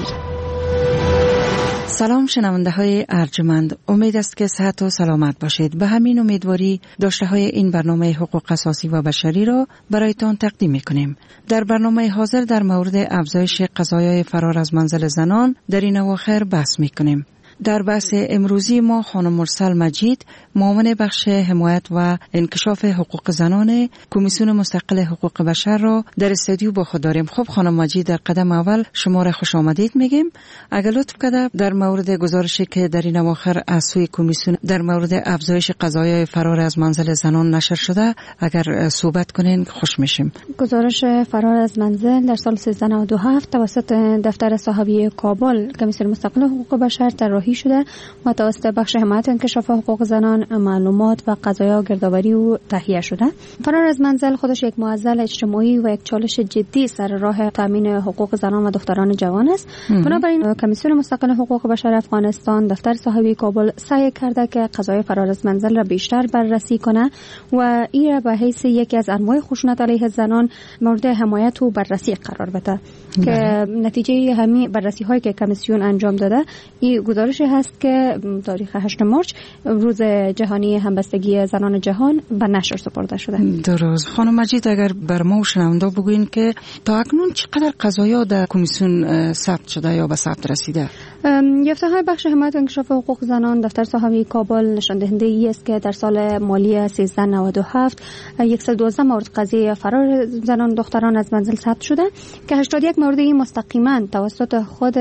سلام شنونده های ارجمند، امید است که صحت و سلامت باشید. به همین امیدواری داشته های این برنامه حقوق اساسی و بشری را برایتان تقدیم می کنیم. در برنامه حاضر در مورد افزایش قضایای فرار از منزل زنان در این اواخر بحث می کنیم. در بحث امروزی ما خانم مرسل مجید، معاون بخش حمایت و انکشاف حقوق زنان کمیسیون مستقل حقوق بشر را در استودیو با خود داریم. خب خانم مجید، در قدم اول شما را خوش آمدید میگیم. اگر لطف کرده در مورد گزارشی که در این اواخر از سوی کمیسیون در مورد افزایش قضایای فرار از منزل زنان نشر شده، اگر صحبت کنین خوش میشیم. گزارش فرار از منزل در سال سیزده نود و هفت توسط دفتر صاحبی کابل کمیسیون مستقل حقوق بشر طراحی شده و توسط بخش حمایت و انکشاف حقوق زنان معلومات و قضایا گردآوری و تهیه شده. فرار از منزل خودش یک معضل اجتماعی و یک چالش جدی سر راه تامین حقوق زنان و دختران جوان است. بنابراین کمیسیون مستقل حقوق بشر افغانستان دفتر صاحبی کابل سعی کرده که قضای فرار از منزل را بیشتر بررسی کنه و این را به حیث یکی از انواع خشونت علیه زنان مورد حمایت و بررسی قرار بده. که نتیجه همین بررسی هایی که کمیسیون انجام داده این گزارش هست که تاریخ هشتم مارس روز جهانی همبستگی زنان جهان به نشر سپرده شده. درست. خانم مجید، اگر بر ما و شنونده بگوین که تا اکنون چقدر قضایا در کمیسیون ثبت شده یا به ثبت رسیده؟ یافته های بخش حمایت و انکشاف حقوق زنان دفتر صاحبی کابل نشان دهنده ای است که در سال مالی سیزده نود و هفت صد و دوازده مورد قضیه فرار زنان دختران از منزل ثبت شده که هشتاد و یک مورد این مستقیما توسط خود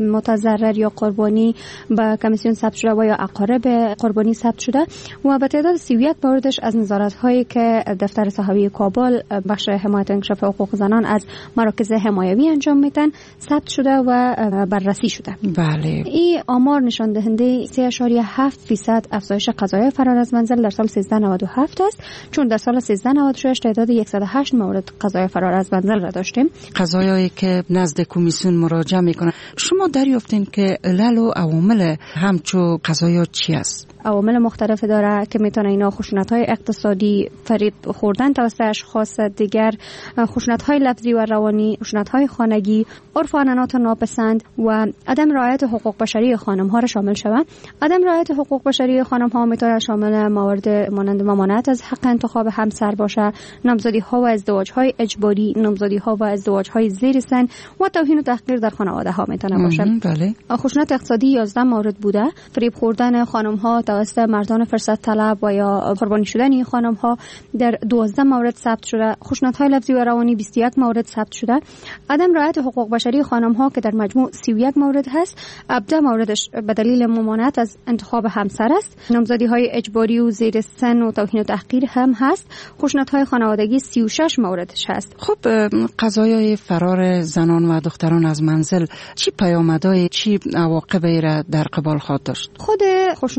متضرر یا قربانی به کمیسیون ثبت شده و یا اقارب قربانی ثبت شده و به تعداد سی و یک موردش از نظارت هایی که دفتر صاحبی کابل بخش حمایت و انکشاف حقوق زنان از مراکز حمایوی انجام میدن ثبت شده و بررسی شده. بله. این آمار نشان دهنده سه ممیز هفت فیصد افزایش قضایای فرار از منزل در سال سیزده نود و هفت است، چون در سال سیزده نود و شش تعداد صد و هشت مورد قضای فرار از منزل را داشتیم. قضایایی که نزد کمیسیون مراجعه میکنن. شما دریافتین که علل و عوامل همچو قضایا چی است؟ عوامل مختلف داره که میتونه اینا خشونت‌های اقتصادی، فریب خوردن توسط اشخاص دیگر، خشونت‌های لفظی و روانی، خشونت‌های خانگی، عرف و عنعنات ناپسند و عدم رعایت حقوق بشری خانم‌ها را شامل شود. عدم رعایت حقوق بشری خانم‌ها میتونه شامل موارد مانند ممانعت از حق انتخاب همسر باشه، نامزدی‌ها و ازدواج‌های اجباری، نامزدی‌ها و ازدواج‌های زیر سن و توهین و تحقیر در خانواده‌ها میتونه باشه. بله. خشونت اقتصادی یازده مورد بوده. فریب خوردن خانم‌ها توسط مردان فرصت طلب و یا قربانی شدن این خانم‌ها در دوازده مورد ثبت شده. خشونت‌های لفظی و روانی بیست و یک مورد ثبت شده. عدم رعایت حقوق بشری خانم‌ها که در مجموع سی و یک مورد هست، هفده موردش به دلیل ممانعت از انتخاب همسر است. نامزدی‌های اجباری و زیر سن و توهین و تحقیر هم هست. خشونت‌های خانوادگی سی و شش موردش هست. خب قضایای فرار زنان و دختران از منزل چی پیامدهای، چی عواقبی را در قبال خواهد داشت؟ خود خشونت‌های را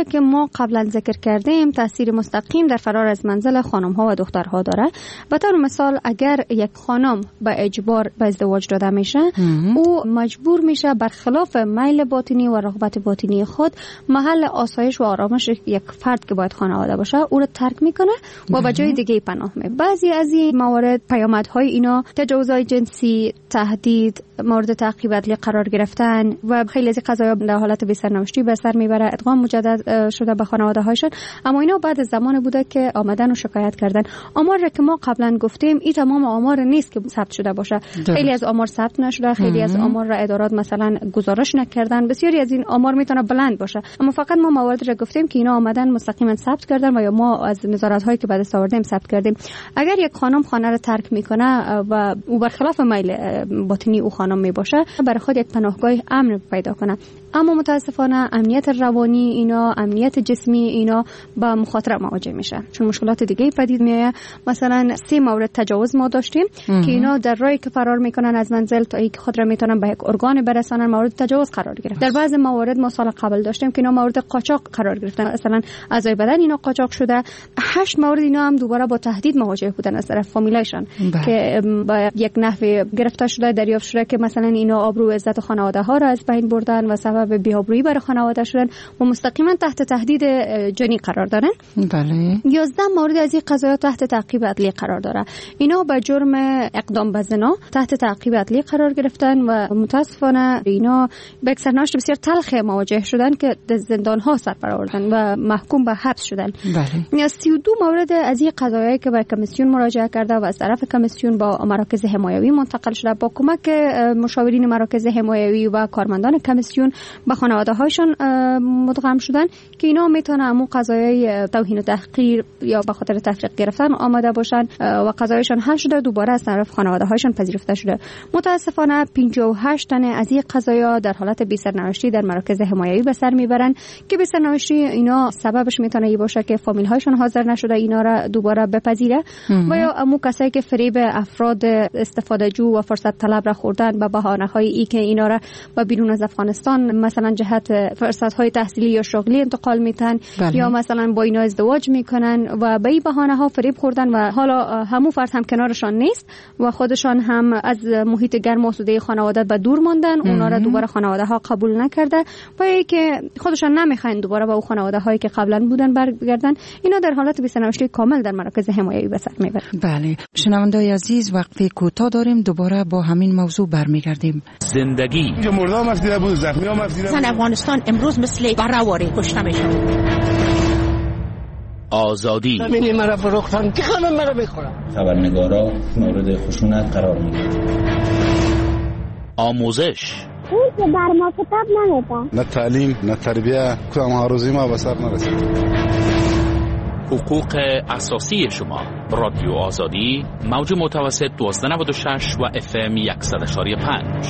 که ما قبلا ذکر کردیم تاثیر مستقیم در فرار از منزل خانم ها و دخترها داره. به طور مثال اگر یک خانم به اجبار به ازدواج داده میشه، او مجبور میشه برخلاف میل باطنی و رغبت باطنی خود محل آسایش و آرامش یک فرد که باید خانواده باشه او رو ترک میکنه و به جای دیگه پناه میبره. بعضی از این موارد پیامدهای اینا تجاوزهای جنسی، تهدید، مورد تعقیب عدلی قرار گرفتن و خیلی از قضایا در حالت بی‌سرنوشتی به سر میبره، ادغام مجدد شده به خانواده هایشان. اما اینا بعد از زمان بوده که آمدن و شکایت کردن. آمار که ما قبلا گفتیم این تمام آمار نیست که ثبت شده باشه. خیلی از آمار ثبت نشده، خیلی از آمار را ادارات مثلا گزارش نکردن، بسیاری از این آمار میتونه بلند باشه. اما فقط ما موارد را گفتیم که اینا آمدن مستقیما ثبت کردن و یا ما از نظارت هایی که بعد از آوردیم ثبت کردیم. اگر یک خانم خانه را ترک میکنه و او برخلاف میل باطنی او خانم می باشه، برای خود یک پناهگاه امن پیدا کنه. اما متاسفانه امنیت روانی اینا، امنیت جسمی اینا با مخاطره مواجه میشه، چون مشکلات دیگه پدید میاد. مثلا سه مورد تجاوز ما داشتیم امه. که اینا در راهی که فرار میکنن از منزل تا اینکه خود را میتونن به یک ارگان برسانن مورد تجاوز قرار گرفت. در بعض موارد ما سال قبل داشتیم که اینا مورد قاچاق قرار گرفتن، مثلا اعضای بدن اینا قاچاق شده. هشت مورد اینا هم دوباره با تهدید مواجه بودن از طرف فامیلایشان که با یک نحوه گرفتار شده، دریافت شده که مثلا اینا آبرو و عزت خانواده ها را از بین بردن و سبب بی‌آبرویی برای خانواده شدن و مستقیما تحت تهدید جنی قرار دارن. بله. یازده مورد از این قضایا تحت تعقیب عدلی قرار داره. اینا به جرم اقدام به زنا تحت تعقیب عدلی قرار گرفتن و متاسفانه اینا به یک سرنوشت بسیار تلخ مواجه شدن که در زندان ها سر برآوردن و محکوم به حبس شدن. بله. سی و دو مورد از این قضایا که به کمیسیون مراجعه کرده و از طرف کمیسیون با مراکز حمایوی منتقل شده، با کمک مشاورین مراکز حمایوی و کارمندان کمیسیون به خانواده هایشان مدغم شدن که اینا میتونه همون قضایای توهین و تحقیر یا به خاطر تفریق گرفتن آمده باشن و قضایشان حل شده دوباره از طرف خانواده هایشان پذیرفته شده. متاسفانه پنجاه و هشت تن از این قضایا در حالت بی‌سرنوشتی در مراکز حمایوی به سر میبرن که بی‌سرنوشتی اینا سببش میتونه ای باشه که فامیل هایشان حاضر نشده اینا را دوباره بپذیره و یا همون کسایی که فریب افراد استفاده جو و فرصت طلب را خوردن به بهانه های ای که اینا را به بیرون از افغانستان مثلا جهت فرصت های تحصیلی یا شغلی انتقال میتن یا مثلا با اینا ازدواج میکنن و به این بهانه ها فریب خوردن و حالا همون فرد هم کنارشان نیست و خودشان هم از محیط گرم و آسوده خانواده به دور ماندن. اونا را دوباره خانواده ها قبول نکرده و اینکه خودشان نمیخواین دوباره با اون خانواده هایی که قبلا بودن برگردن. اینا در حالت بی‌سرنوشتی کامل در مراکز حمایوی به سر میبرن. بله. شنونده‌های عزیز وقتی کوتاه داریم دوباره با همین موضوع برمیگردیم. زندگی اینجا مردم افدیده بود، زخمی هم افدیده بود. افغانستان امروز مثل برآوری کشته میشه. آزادی همین مرا فروختن که خانم مرا بخورم. خبرنگارا مورد خشونت قرار میگیرن. آموزش اون که بر ما کتاب نمیدن، نه تعلیم نه تربیه، کدام ها روزی ما به سر نرسید. حقوق اساسی شما. رادیو آزادی موج متوسط دوازده نود و شش و اف ام صد و یک و پنج.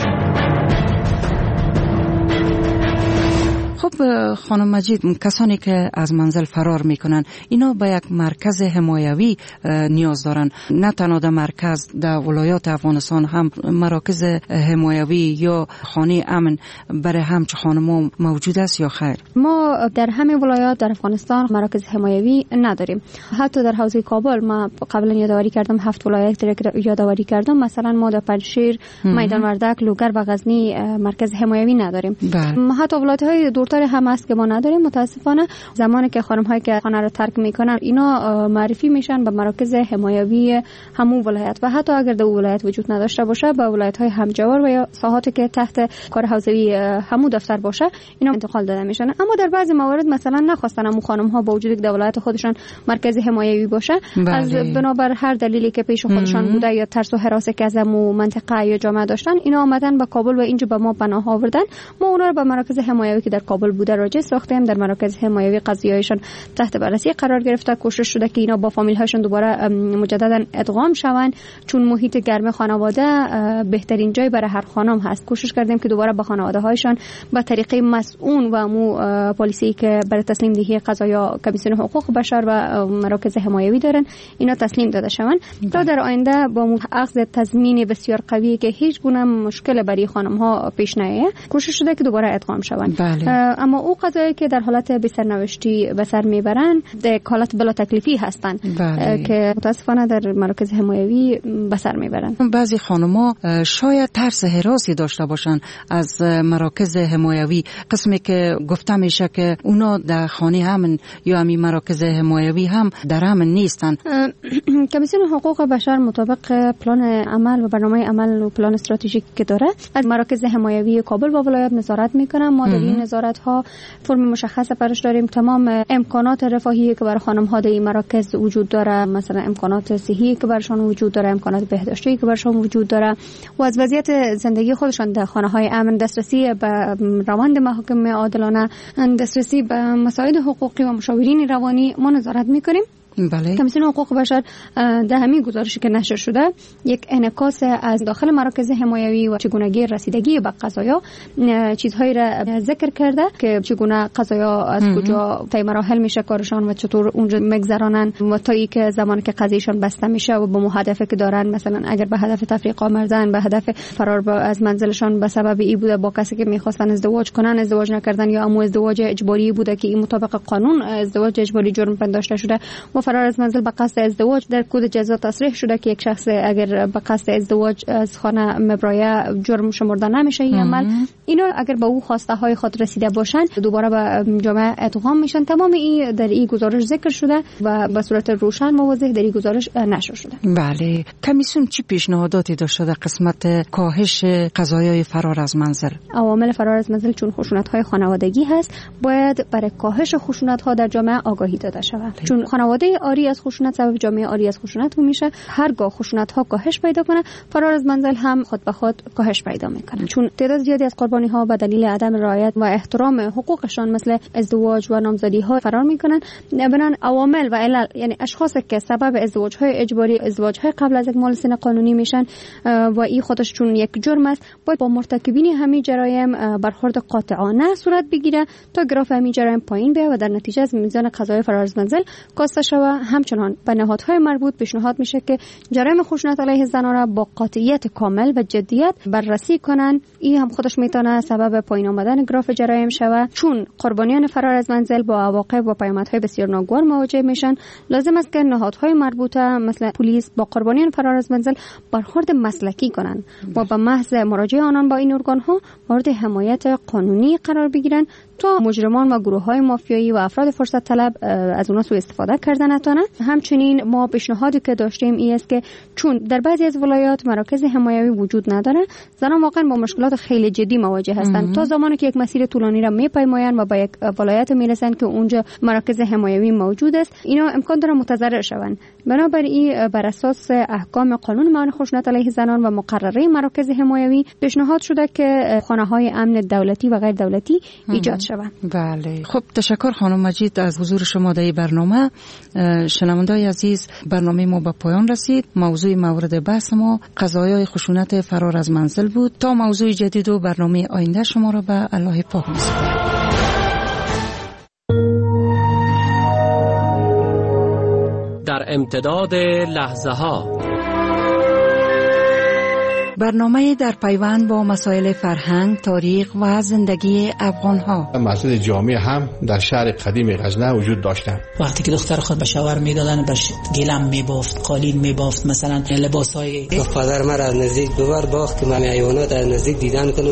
خب خانم مجید، کسانی که از منزل فرار میکنن اینا به یک مرکز حمایوی نیاز دارن، نه تنها در مرکز، در ولایات افغانستان هم مراکز حمایوی یا خانه امن برای همچه خانم‌ها موجود است یا خیر؟ ما در همه ولایات در افغانستان مراکز حمایوی نداریم. حتی در حوزه کابل ما قبلا یادآوری کردم هفت ولایت را یادآوری کردم، مثلا ما در پنجشیر، میدان وردک، لوگر و غزنی مرکز حمایوی نداریم. بله. حتی ولایت‌های دورتر هم هست که ما نداریم. متاسفانه زمانی که خانم هایی که خانه رو ترک میکنن اینا معرفی میشن به مراکز حمایوی همون ولایت و حتی اگر در ولایت وجود نداشته باشه به ولایت های همجوار و یا ساحاتی که تحت کار حوزوی همون دفتر باشه اینا انتقال داده میشن. اما در بعضی موارد مثلا نخواستن همون خانم ها با وجود که ولایت خودشان مرکز حمایوی باشه، بله. از بنابر هر دلیلی که پیش خودشان بوده یا ترس و هراس که از همون منطقه یا جامعه داشتن اینا آمدن به کابل و اینجا به ما پناه آوردن. ما اونا رو به مراکز حمایوی که در کابل بوده راجع ساختیم. در مراکز حمایوی قضیه‌هایشان تحت بررسی قرار گرفته. کوشش شده که اینا با فامیل هاشون دوباره مجددا ادغام شوند، چون محیط گرم خانواده بهترین جای برای هر خانم هست. کوشش کردیم که دوباره با خانواده هایشان با طریقه مسئول و مو پلیسی که برای تسلیم دهی قضایا کمیسیون حقوق بشر و مراکز حمایوی دارن اینا تسلیم داده شوند تا در آینده با اخذ تضمین بسیار قوی که هیچ گونه مشکل برای خانم ها پیش نیاد کوشش شده که دوباره ادغام شوند. اما او قضایی که در حالت بسرنوشتی به سر میبرن در حالت بلا تکلیفی هستند که متاسفانه در مراکز حمایوی به سر میبرن. بعضی خانم‌ها شاید ترس حراسی داشته باشن از مراکز حمایوی، قسمی که گفته میشه که اونا در خانه همن یا همین مراکز حمایوی هم در همن نیستن. کمیسیون حقوق بشر مطابق پلان عمل و برنامه عمل و پلان استراتژیک که داره از مراکز حمایوی کابل و ولایت نظارت میکنن. ما در این نظارت ها فرم مشخص برش داریم. تمام امکانات رفاهی که برای خانم ها در این مراکز وجود داره، مثلا امکانات صحی که برشان وجود داره، امکانات بهداشتی که برشان وجود داره و از وضعیت زندگی خودشان در خانه های امن، دسترسی به روند محاکم عادلانه، دسترسی به مسائل حقوقی و مشاورین روانی ما نظارت میکنیم. بله. کمیسیون حقوق بشر در همین گزارشی که نشر شده یک انعکاس از داخل مراکز حمایوی و چگونگی رسیدگی به قضایا چیزهایی را ذکر کرده که چگونه قضایا از کجا طی مراحل میشه کارشان و چطور اونجا میگذرانن و تا ای که زمانی که قضیهشان بسته میشه و به هدفی که دارن، مثلا اگر به هدف تفریق آمدن، به هدف فرار از منزلشان به سبب ای بوده با کسی که میخواستن ازدواج کنن ازدواج نکردن، یا امو ازدواج اجباری بوده که این مطابق قانون ازدواج اجباری جرم پنداشته شده و فرار از منزل به قصد ازدواج در کد جزا تصریح شده که یک شخص اگر به قصد ازدواج از خانه مبرایه جرم شمرده نمیشه این عمل. اینا اگر به او خواسته های خود رسیده باشن دوباره به جامعه اتهام میشن. تمام این در این گزارش ذکر شده و به صورت روشن و واضح در این گزارش نشر شده. بله. کمیسیون چی پیشنهاداتی داشته در قسمت کاهش قضایای فرار از منزل؟ عوامل فرار از منزل چون خشونت های خانوادگی هست، باید برای کاهش خشونت ها در جامعه آگاهی داده شود. چون خانواده آری از خشونت سبب جامعه آری از خشونت میشه. هرگاه خشونت ها کاهش پیدا کنه، فرار از منزل هم خود به خود کاهش پیدا میکنه. چون تعداد زیادی از قربانی ها به دلیل عدم رعایت و احترام حقوقشان مثل ازدواج و نامزدی ها فرار میکنن. بنان عوامل و علل، یعنی اشخاصی که سبب ازدواج های اجباری، ازدواج های قبل از اکمال سن قانونی میشن و این خودش چون یک جرم است، باید با مرتکبین همین جرایم برخورد قاطعانه صورت بگیره تا گراف همین جرایم پایین بیاد و در نتیجه از میزان قضای فرار از منزل کاسته شود. همچنان به نهادهای مربوط پیشنهاد میشه که جرایم خشونت علیه زنان را با قاطعیت کامل و جدیت بررسی کنن. این هم خودش میتونه سبب پایین آمدن گراف جرایم شود. چون قربانیان فرار از منزل با عواقب و پیامدهای بسیار ناگوار مواجه میشن، لازم است که نهادهای مربوطه مثل پلیس با قربانیان فرار از منزل برخورد مسلکی کنند و به محض مراجعه آنان با این ارگان ها مورد حمایت قانونی قرار بگیرن تا مجرمان و گروه‌های مافیایی و افراد فرصت طلب از اونها سوء استفاده کردن نتونن. همچنین ما پیشنهادی که داشتیم این است که چون در بعضی از ولایات مراکز حمایوی وجود نداره، زنان واقعا با مشکلات خیلی جدی مواجه هستند. تا زمانی که یک مسیر طولانی را میپیمایند و به یک ولایت میرسند که اونجا مراکز حمایوی موجود است، اینا امکان داره متضرر شوند. بنابراین بر اساس احکام قانون معاون خشونت علیه زنان و مقرره مراکز حمایوی پیشنهاد شده که خانه‌های امن دولتی و غیر دولتی ایجاد شوند. بله. خب تشکر خانم مجید از حضور شما در برنامه. شنونده‌های عزیز، برنامه ما به پایان رسید. موضوع مورد بحث ما قضایای خشونت فرار از منزل بود. تا موضوع جدید و برنامه آینده شما را به الله پاک می‌سپارم. در امتداد لحظه ها برنامه در پیوند با مسائل فرهنگ، تاریخ و زندگی افغان ها. مسجد جامع هم در شهر قدیم غزنه وجود داشتند. وقتی که دختر خود به شوهر میدادن بهش گلم میبافت، قالین میبافت، مثلا لباسای. پدر مرا از نزدیک ببر باخت که من حیوانات از نزدیک دیدن کنم.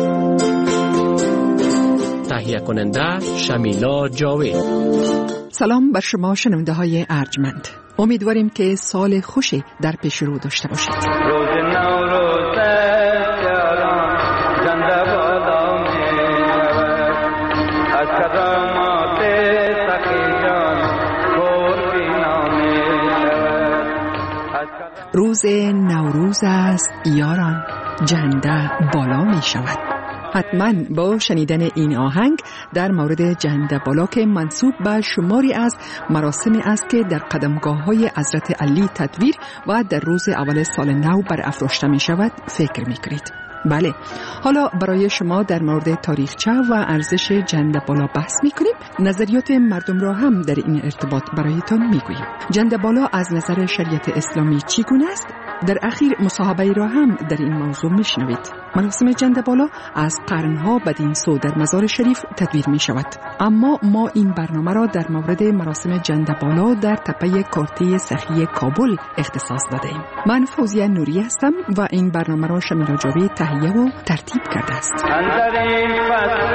تهیه کننده شمیلا جاوید. سلام بر شما شنونده های ارجمند. امیدواریم که سال خوشی در پیش رو داشته باشید. روز نوروز یاران زنده بالا می‌شود از کدامات سخی جان گربینا می‌شود. روز نوروز است یاران، جنده بالا می‌شود. حتما با شنیدن این آهنگ در مورد جنده بالا که منسوب به شماری از مراسمی است که در قدمگاه‌های حضرت علی تدویر و در روز اول سال نو برافراشته می شود فکر می کنید. بله، حالا برای شما در مورد تاریخچه و ارزش جنده بالا بحث می کنیم. نظریات مردم را هم در این ارتباط برایتان می گوییم. جنده بالا از نظر شریعت اسلامی چگونه است؟ در اخیر مصاحبه را هم در این موضوع میشنوید. مراسم جنده بالا از قرنها بدین سو در مزار شریف تدبیر می شود. اما ما این برنامه را در مورد مراسم جنده بالا در تپه کارتی سخی کابل اختصاص دادیم. من فوزیه نوری هستم و این برنامه را شمیلا جاوی تهیه و ترتیب کرده است. اندر این فصل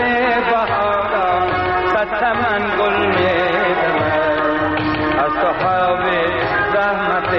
بهاران صد چمن گل می‌دمد، از صحاب زحمت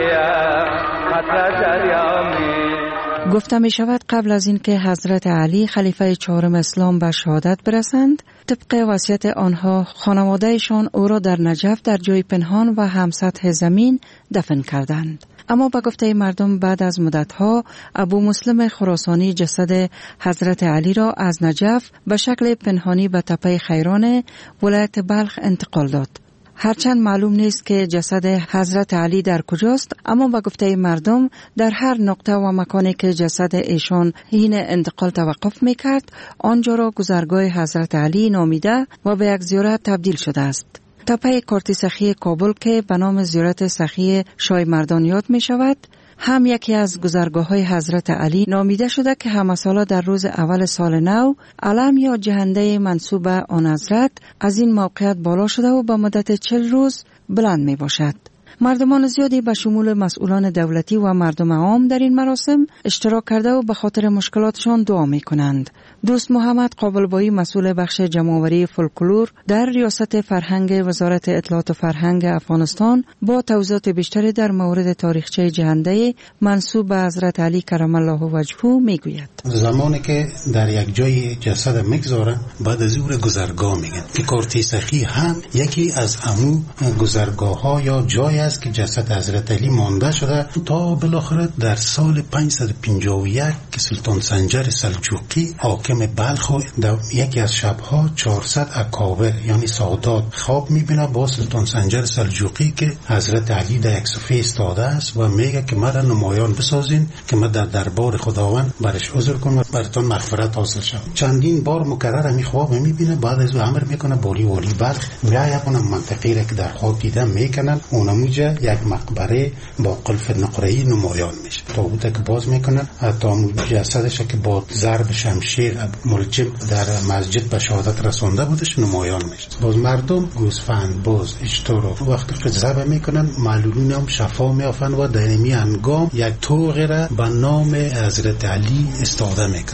قطره دریا می. گفته می شود قبل از اینکه حضرت علی خلیفه چهارم اسلام به شهادت برسند، طبق وصیت آنها خانوادهشان او را در نجف در جای پنهان و همسطح زمین دفن کردند. اما به گفته مردم بعد از مدتها ابو مسلم خراسانی جسد حضرت علی را از نجف به شکل پنهانی به تپه خیران ولایت بلخ انتقال داد. هرچند معلوم نیست که جسد حضرت علی در کجاست، اما به گفته مردم در هر نقطه و مکانی که جسد ایشان حین انتقال توقف میکرد، آنجا را گذرگاه حضرت علی نامیده و به یک زیارت تبدیل شده است. تپه کارتی سخی کابل که به نام زیارت سخی شاه مردان یاد می شود، هم یکی از گذرگاه های حضرت علی نامیده شده که همه ساله در روز اول سال نو علم یا جهنده منصوب آن حضرت از این موقعیت بالا شده و به مدت چل روز بلند می باشد. مردمان زیادی به شمول مسئولان دولتی و مردم عام در این مراسم اشتراک کرده و به خاطر مشکلاتشان دعا می کنند. دوست محمد قابلبایی مسئول بخش جمع‌آوری فولکلور در ریاست فرهنگ وزارت اطلاعات و فرهنگ افغانستان با توضیحات بیشتری در مورد تاریخچه جهنده منسوب به حضرت علی کرم الله وجهه میگوید. زمانی که در یک جای جسد میگذارن بعد از اون گذرگاه میگن که کارتی سخی هم یکی از امو گذرگاه ها یا جای است که جسد حضرت علی مانده شده تا بالاخره در سال پانصد و پنجاه و یک که سلطان سنجر سلجوقی حاکم بلخ در یکی از شبها چهارصد اکابر یعنی سادات خواب میبینه با سلطان سنجر سلجوقی که حضرت علی در یک صفحه ایستاده است و میگه که مرا نمایان بسازین که من در دربار خداوند برش عذر کنم و براتون مغفرت حاصل شود. چندین بار مکرر همین خواب میبینه. بعد از اون امر میکنه بالی والی بلخ میای کنم منطقی را که در خواب دیدم میکنن اونموجه یک مقبره با قلف نقره‌ای نمایان میشه. تابوت که باز میکنن تا جسدش که با ضرب شمشیر ملجم در مسجد به شهادت رسانده بودش نمایان میشه. باز مردم گوسفند باز اشتر رو وقتی که ذبح میکنن معلولین هم شفا میافن و در این هنگام یک طوق را به نام حضرت علی استفاده میکنن.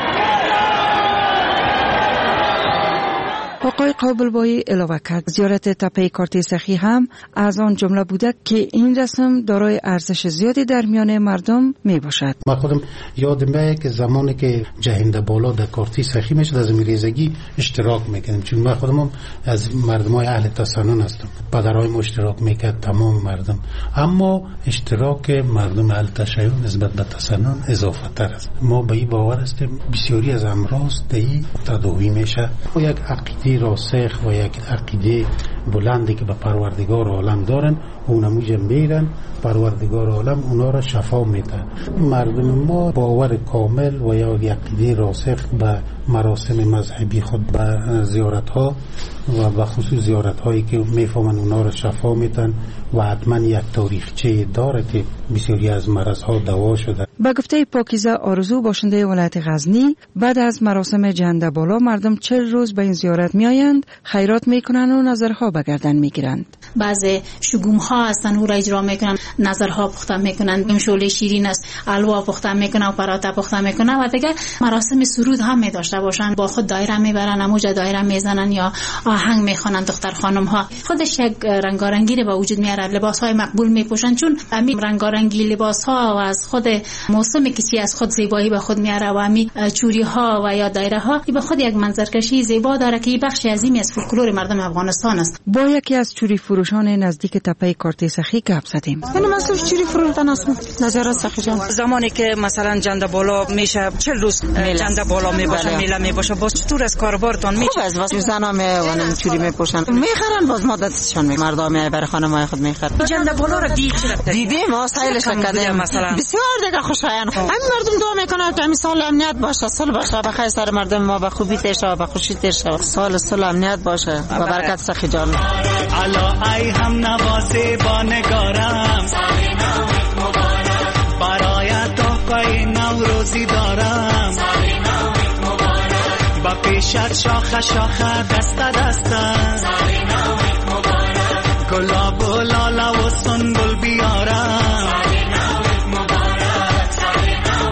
آقای قابلبایی علاوه کرد زیارت تپه کارتی سخی هم از آن جمله بوده که این رسم دارای ارزش زیادی در میان مردم می باشد. من خودم یادم میاد که زمانی که جهنده بالا در کارتی سخی میشد از میریزگی اشتراک میکردم، چون من خودم هم از مردمای اهل تسنن هستم. پدرای ما اشتراک میکرد تمام مردم، اما اشتراک مردم اهل تشیع نسبت به تسنن اضافه تر است. ما به این باور هستیم بسیاری از امراض دی تداوی میشه و یک عقیده راسخ و یک عقیده بلندی که به پروردگار عالم دارن اونموجه میرن پروردگار عالم اونا را شفا میده. مردم ما باور کامل و یا عقیده راسخ به مراسم مذهبی خود به زیارت ها و به خصوص زیارت هایی که میفهمن اونا را شفا میدن و حتما یک تاریخچه داره که بسیاری از مرض ها دوا شده. با گفته پاکیزه آرزو باشنده ولایت غزنی بعد از مراسم جنده بالا مردم چل روز به این زیارت میآیند، خیرات میکنن و نظرها به گردن میگیرند. بعضی شگوم ها هستن او را اجرا میکنن، نظرها پخته میکنن، شوله شیرین است الوا پخته میکنن و پراتا پخته میکنن و دیگه مراسم سرود هم می داشته باشن، با خود دایره میبرن، اموجه دایره میزنن یا آهنگ میخوانن. دختر خانم ها خودش یک رنگارنگی به وجود میاره، لباس های مقبول میپوشن، چون همین رنگارنگی لباس ها و از خود موسم کسی از خود زیبایی به خود میاره و همین چوری ها و یا دایره ها به خود یک منظرکشی زیبا داره که بخش عظیمی از فولکلور مردم افغانستان است. با یکی از چوری فروشان نزدیک تپه کارتی سخی گپ زدیم. من مسئول چوری فروختن هستم. نظارت سخی جان. زمانی که مثلا جنده بالا میشه چل روز جنده بالا میباشه میله میباشه باز چطور از کاربارتون میشه؟ از واسه زنا میونن چوری میپوشن میخرن باز مادتشون می مردم می برای خانمای خود میخرن. جنده بالا رو دید دیدیم ما سایلش کردیم مثلا بسیار دیگه خوشایند. همین مردم دعا میکنن که همین سال امنیت باشه، سال باشه بخیر سر مردم ما به خوبی تشه به خوشی تشه، سال سال امنیت باشه و برکت سخی جان. الا ای هم نوازه با نگارم برایت تحفه نوروزی دارم، سال نو مبارک. با پیشت شاخه شاخه دست دست، سال نو مبارک. گلاب و لاله و سنبل بیارم، سال نو مبارک، سال نو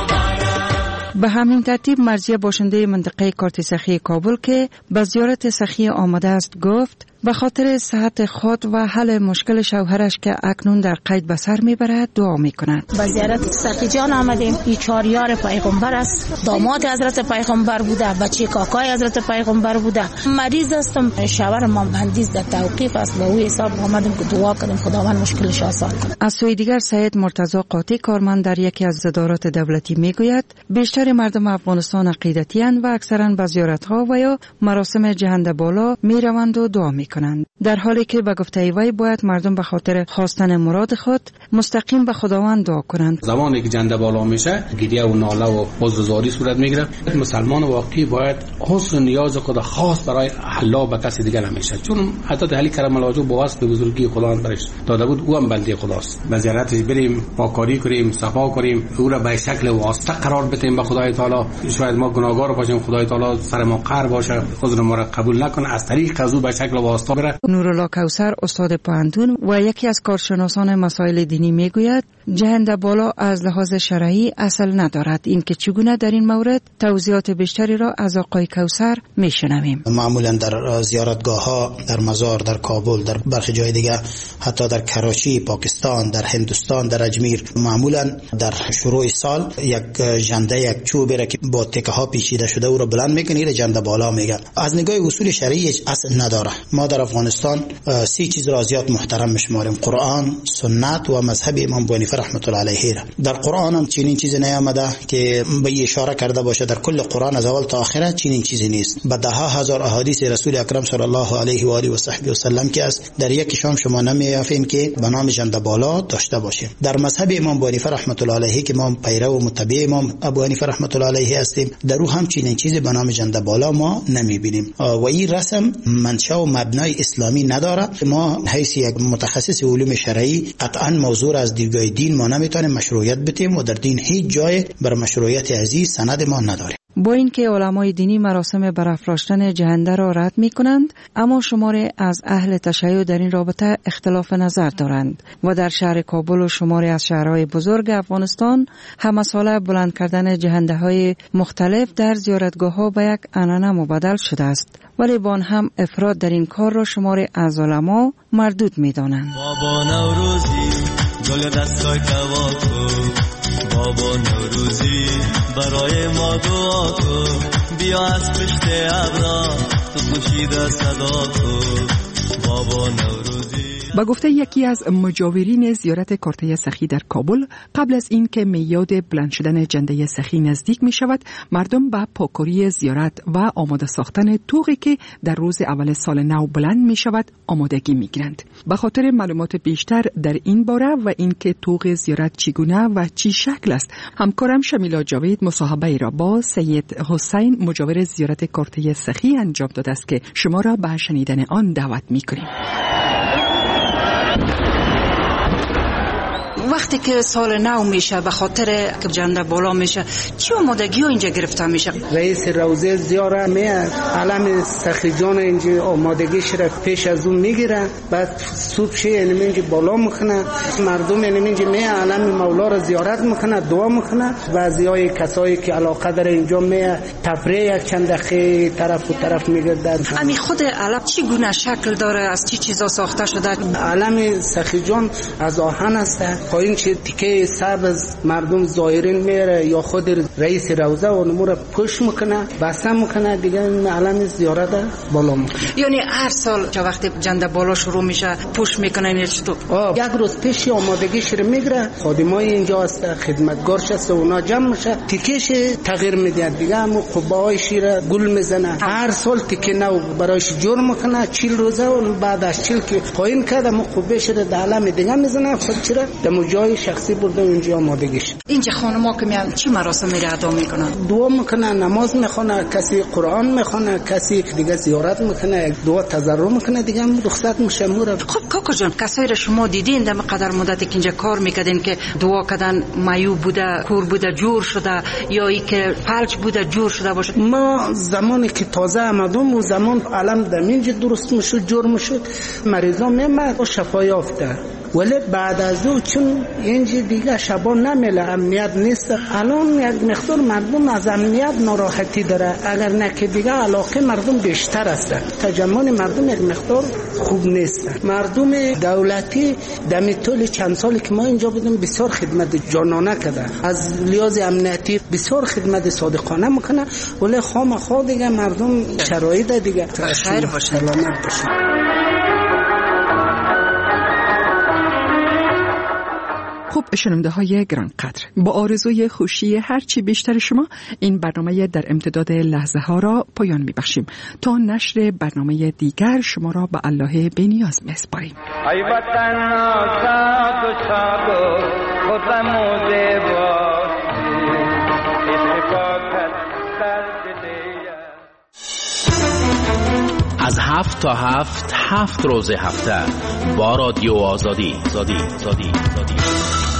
مبارک. به همین ترتیب مرزی باشنده منطقه کارت سخی کابل که به زیارت سخی آمده است گفت به خاطر صحت خود و حل مشکل شوهرش که اکنون در قید به سر میبرد دعا میکند. به زیارت سخی جان آمدیم. این چهار یار پیغمبر است، داماد حضرت پیغمبر بوده، بچه کاکای حضرت پیغمبر بوده. مریض هستم، شوهر ما مهندس در توقیف است، به او حساب آمدیم که دعا کنیم خداوند مشکلش آسان کنه. از سوی دیگر سید مرتضی قاطی کارمند در یکی از ادارات دولتی میگوید بیشتر مردم افغانستان عقیدتی اند و اکثرا به زیارت ها و یا مراسم جهنده بالا میروند و دعا میکنند، در حالی که به گفته وی باید مردم به خاطر خواستن مراد خود مستقیم به خداوند دعا کنند. زمانی که جنده بالا میشه گریه و ناله و عذرزاری صورت میگیره. مسلمان واقعی باید حسن نیاز خود خاص برای الله به کسی دیگر نمیشه، چون حضرت علی کرم الله وجهه با واسط به بزرگی خداوند برش داده بود، او هم بنده خداست. به زیارتش بریم، پاکاری کنیم، صفا کنیم، او را به شکل واسطه قرار بدیم به خدای تعالی. شاید ما گناهگار باشیم، خدای تعالی سر ما قهر باشه، عذر ما را قبول نکنه، از طریق از او به شکل واسطه بره. نورالله کوثر استاد پوهنتون و یکی از کارشناسان مسائل دینی میگوید جهنده بالا از لحاظ شرعی اصل ندارد. این که چگونه در این مورد توضیحات بیشتری را از آقای کوثر میشنویم. معمولا در زیارتگاه ها، در مزار، در کابل، در برخی جای دیگه، حتی در کراچی پاکستان، در هندوستان، در اجمیر، معمولا در شروع سال یک جنده، یک چوبی را که با تکه ها پیچیده شده او را بلند میکنه، جنده بالا میگن. از نگاه اصول شرعی اصل نداره. ما در افغانستان سی چیز را زیاد محترم میشماریم: قرآن، سنت و مذهب امام ابو حنیفه رحمت الله علیه. در قرآن هم چنین چیزی نیامده که به اشاره کرده باشه. در کل قرآن از اول تا آخر چنین چیزی نیست. به ده ها هزار احادیث رسول اکرم صلی الله علیه و آله و صحبه و سلم که است، در یک شام شما نمیافین که به نام جنده بالا داشته باشه. در مذهب امام ابو حنیفه رحمت الله علیه که ما پیرو و متبع امام ابو حنیفه رحمت الله علیه هستیم، در او هم چنین چیزی به نام جنده بالا ما نمیبینیم و این رسم منشأ و مبنای اسلامی نداره. ما حیث یک متخصص علوم شرعی قطعا موضوع از دیدگاه دین ما نمیتونیم مشروعیت بدیم و در دین هیچ جای بر مشروعیت عزیز سند ما نداره. با اینکه علمای دینی مراسم برافراشتن جهنده را رد می کنند، اما شماری از اهل تشیع در این رابطه اختلاف نظر دارند و در شهر کابل و شماری از شهرهای بزرگ افغانستان همه ساله بلند کردن جهنده های مختلف در زیارتگاه ها به یک عنعنه مبدل شده است، ولی با آن هم افراد در این کار را شماری از علما مردود می دانند. بابا نوروزی گل دستای کواکو، بابا نوروزی برای ما دعا کن، بیا از پشت ابرا تو خوشیده صدا کن، بابا نوروزی. با گفته یکی از مجاورین زیارت کارته سخی در کابل، قبل از این که میاد بلند شدن جنده سخی نزدیک می شود، مردم به پاکاری زیارت و آماده ساختن طوقی که در روز اول سال نو بلند می شود آمادگی می گیرند. به خاطر معلومات بیشتر در این باره و اینکه طوق زیارت چگونه و چی شکل است، همکارم شمیلا جاوید مصاحبه را با سید حسین مجاور زیارت کارته سخی انجام داده است که شما را به شنیدن آن دعوت می کنیم. وقتی که سال نو میشه به خاطر که جنده بالا میشه، چی آمادگی ها اینجا گرفته میشه؟ رئیس روزه زیاره میاد، علم سخی جان اینجا آمادگیش را پیش از اون میگیره، بعد صبح شه اینجا بالا میکنه، مردم اینجا میاد علم مولا را زیارت میکنه، دعا میکنه. بعضی های کسایی که علاقه داره اینجا میاد تفریح یک چند دقیقه طرف و طرف میگردن. امی خود علم چی گونه شکل داره؟ از چی چیزا ساخته شده؟ علم سخی جان از آهن است. این چه تیکه سبز مردم زائرین میره یا خود رئیس روزه و نمو را پوش میکنه، بسته میکنه، دیگه این علم زیارت بالا میکنه. یعنی هر سال که وقتی جنده بالا شروع میشه پوش میکنه یا چطور؟ یک روز پیش آمادگیش رو میگیره، خادمای اینجا هست، خدمتگارش هست، اونا جمع میشه، تیکهش تغییر میده، دیگه همون قبایش را گل میزنه. هر سال تیکه نو برایش جور میکنه، چهل روزه و بعد از چهل که پایین کرده مو قبهش را در علم دیگه میزنه، خود چرا دمو جای شخصی برده اونجا آمادگی شد. اینجا خانم‌ها که میان چی مراسم میره ادا میکنن؟ دعا میکنن، نماز میخونه، کسی قرآن میخونه، کسی دیگه زیارت میکنه، دعا تضرع میکنه، دیگه هم رخصت میشه موره. خب کاکا جان، کسایی را شما دیدین در قدر مدتی که اینجا کار میکردین که دعا کردن مایو بوده، کور بوده جور شده یا ای که فلج بوده جور شده باشه؟ ما زمانی که تازه آمدم و زمان علم دمینج درست میشد جور میشد مریضا میمد و شفا یافته، ولی بعد از او چون اینجا دیگه شبا نمیله، امنیت نیست. الان یک مقدار مردم از امنیت ناراحتی داره، اگر نه که دیگه علاقه مردم بیشتر است. تجمع مردم یک مقدار خوب نیست. مردم دولتی دمی طول چند سالی که ما اینجا بودیم بسیار خدمت جانانه کرده، از لحاظ امنیتی بسیار خدمت صادقانه میکنه، ولی خامخا دیگه مردم شرایط دیگه خیر باشه، سلامت باشه. خب شنونده های گرانقدر، با آرزوی خوشی هرچی بیشتر شما این برنامه در امتداد لحظه ها را پایان می بخشیم. تا نشر برنامه دیگر شما را به الله بی‌نیاز می سپاریم. ای وطن آزاد و شاد و خودم و زیباستی، اتفاقت در دلیه. از هفت تا هفت هفت روز هفته با رادیو آزادی. آزادی. آزادی. آزادی.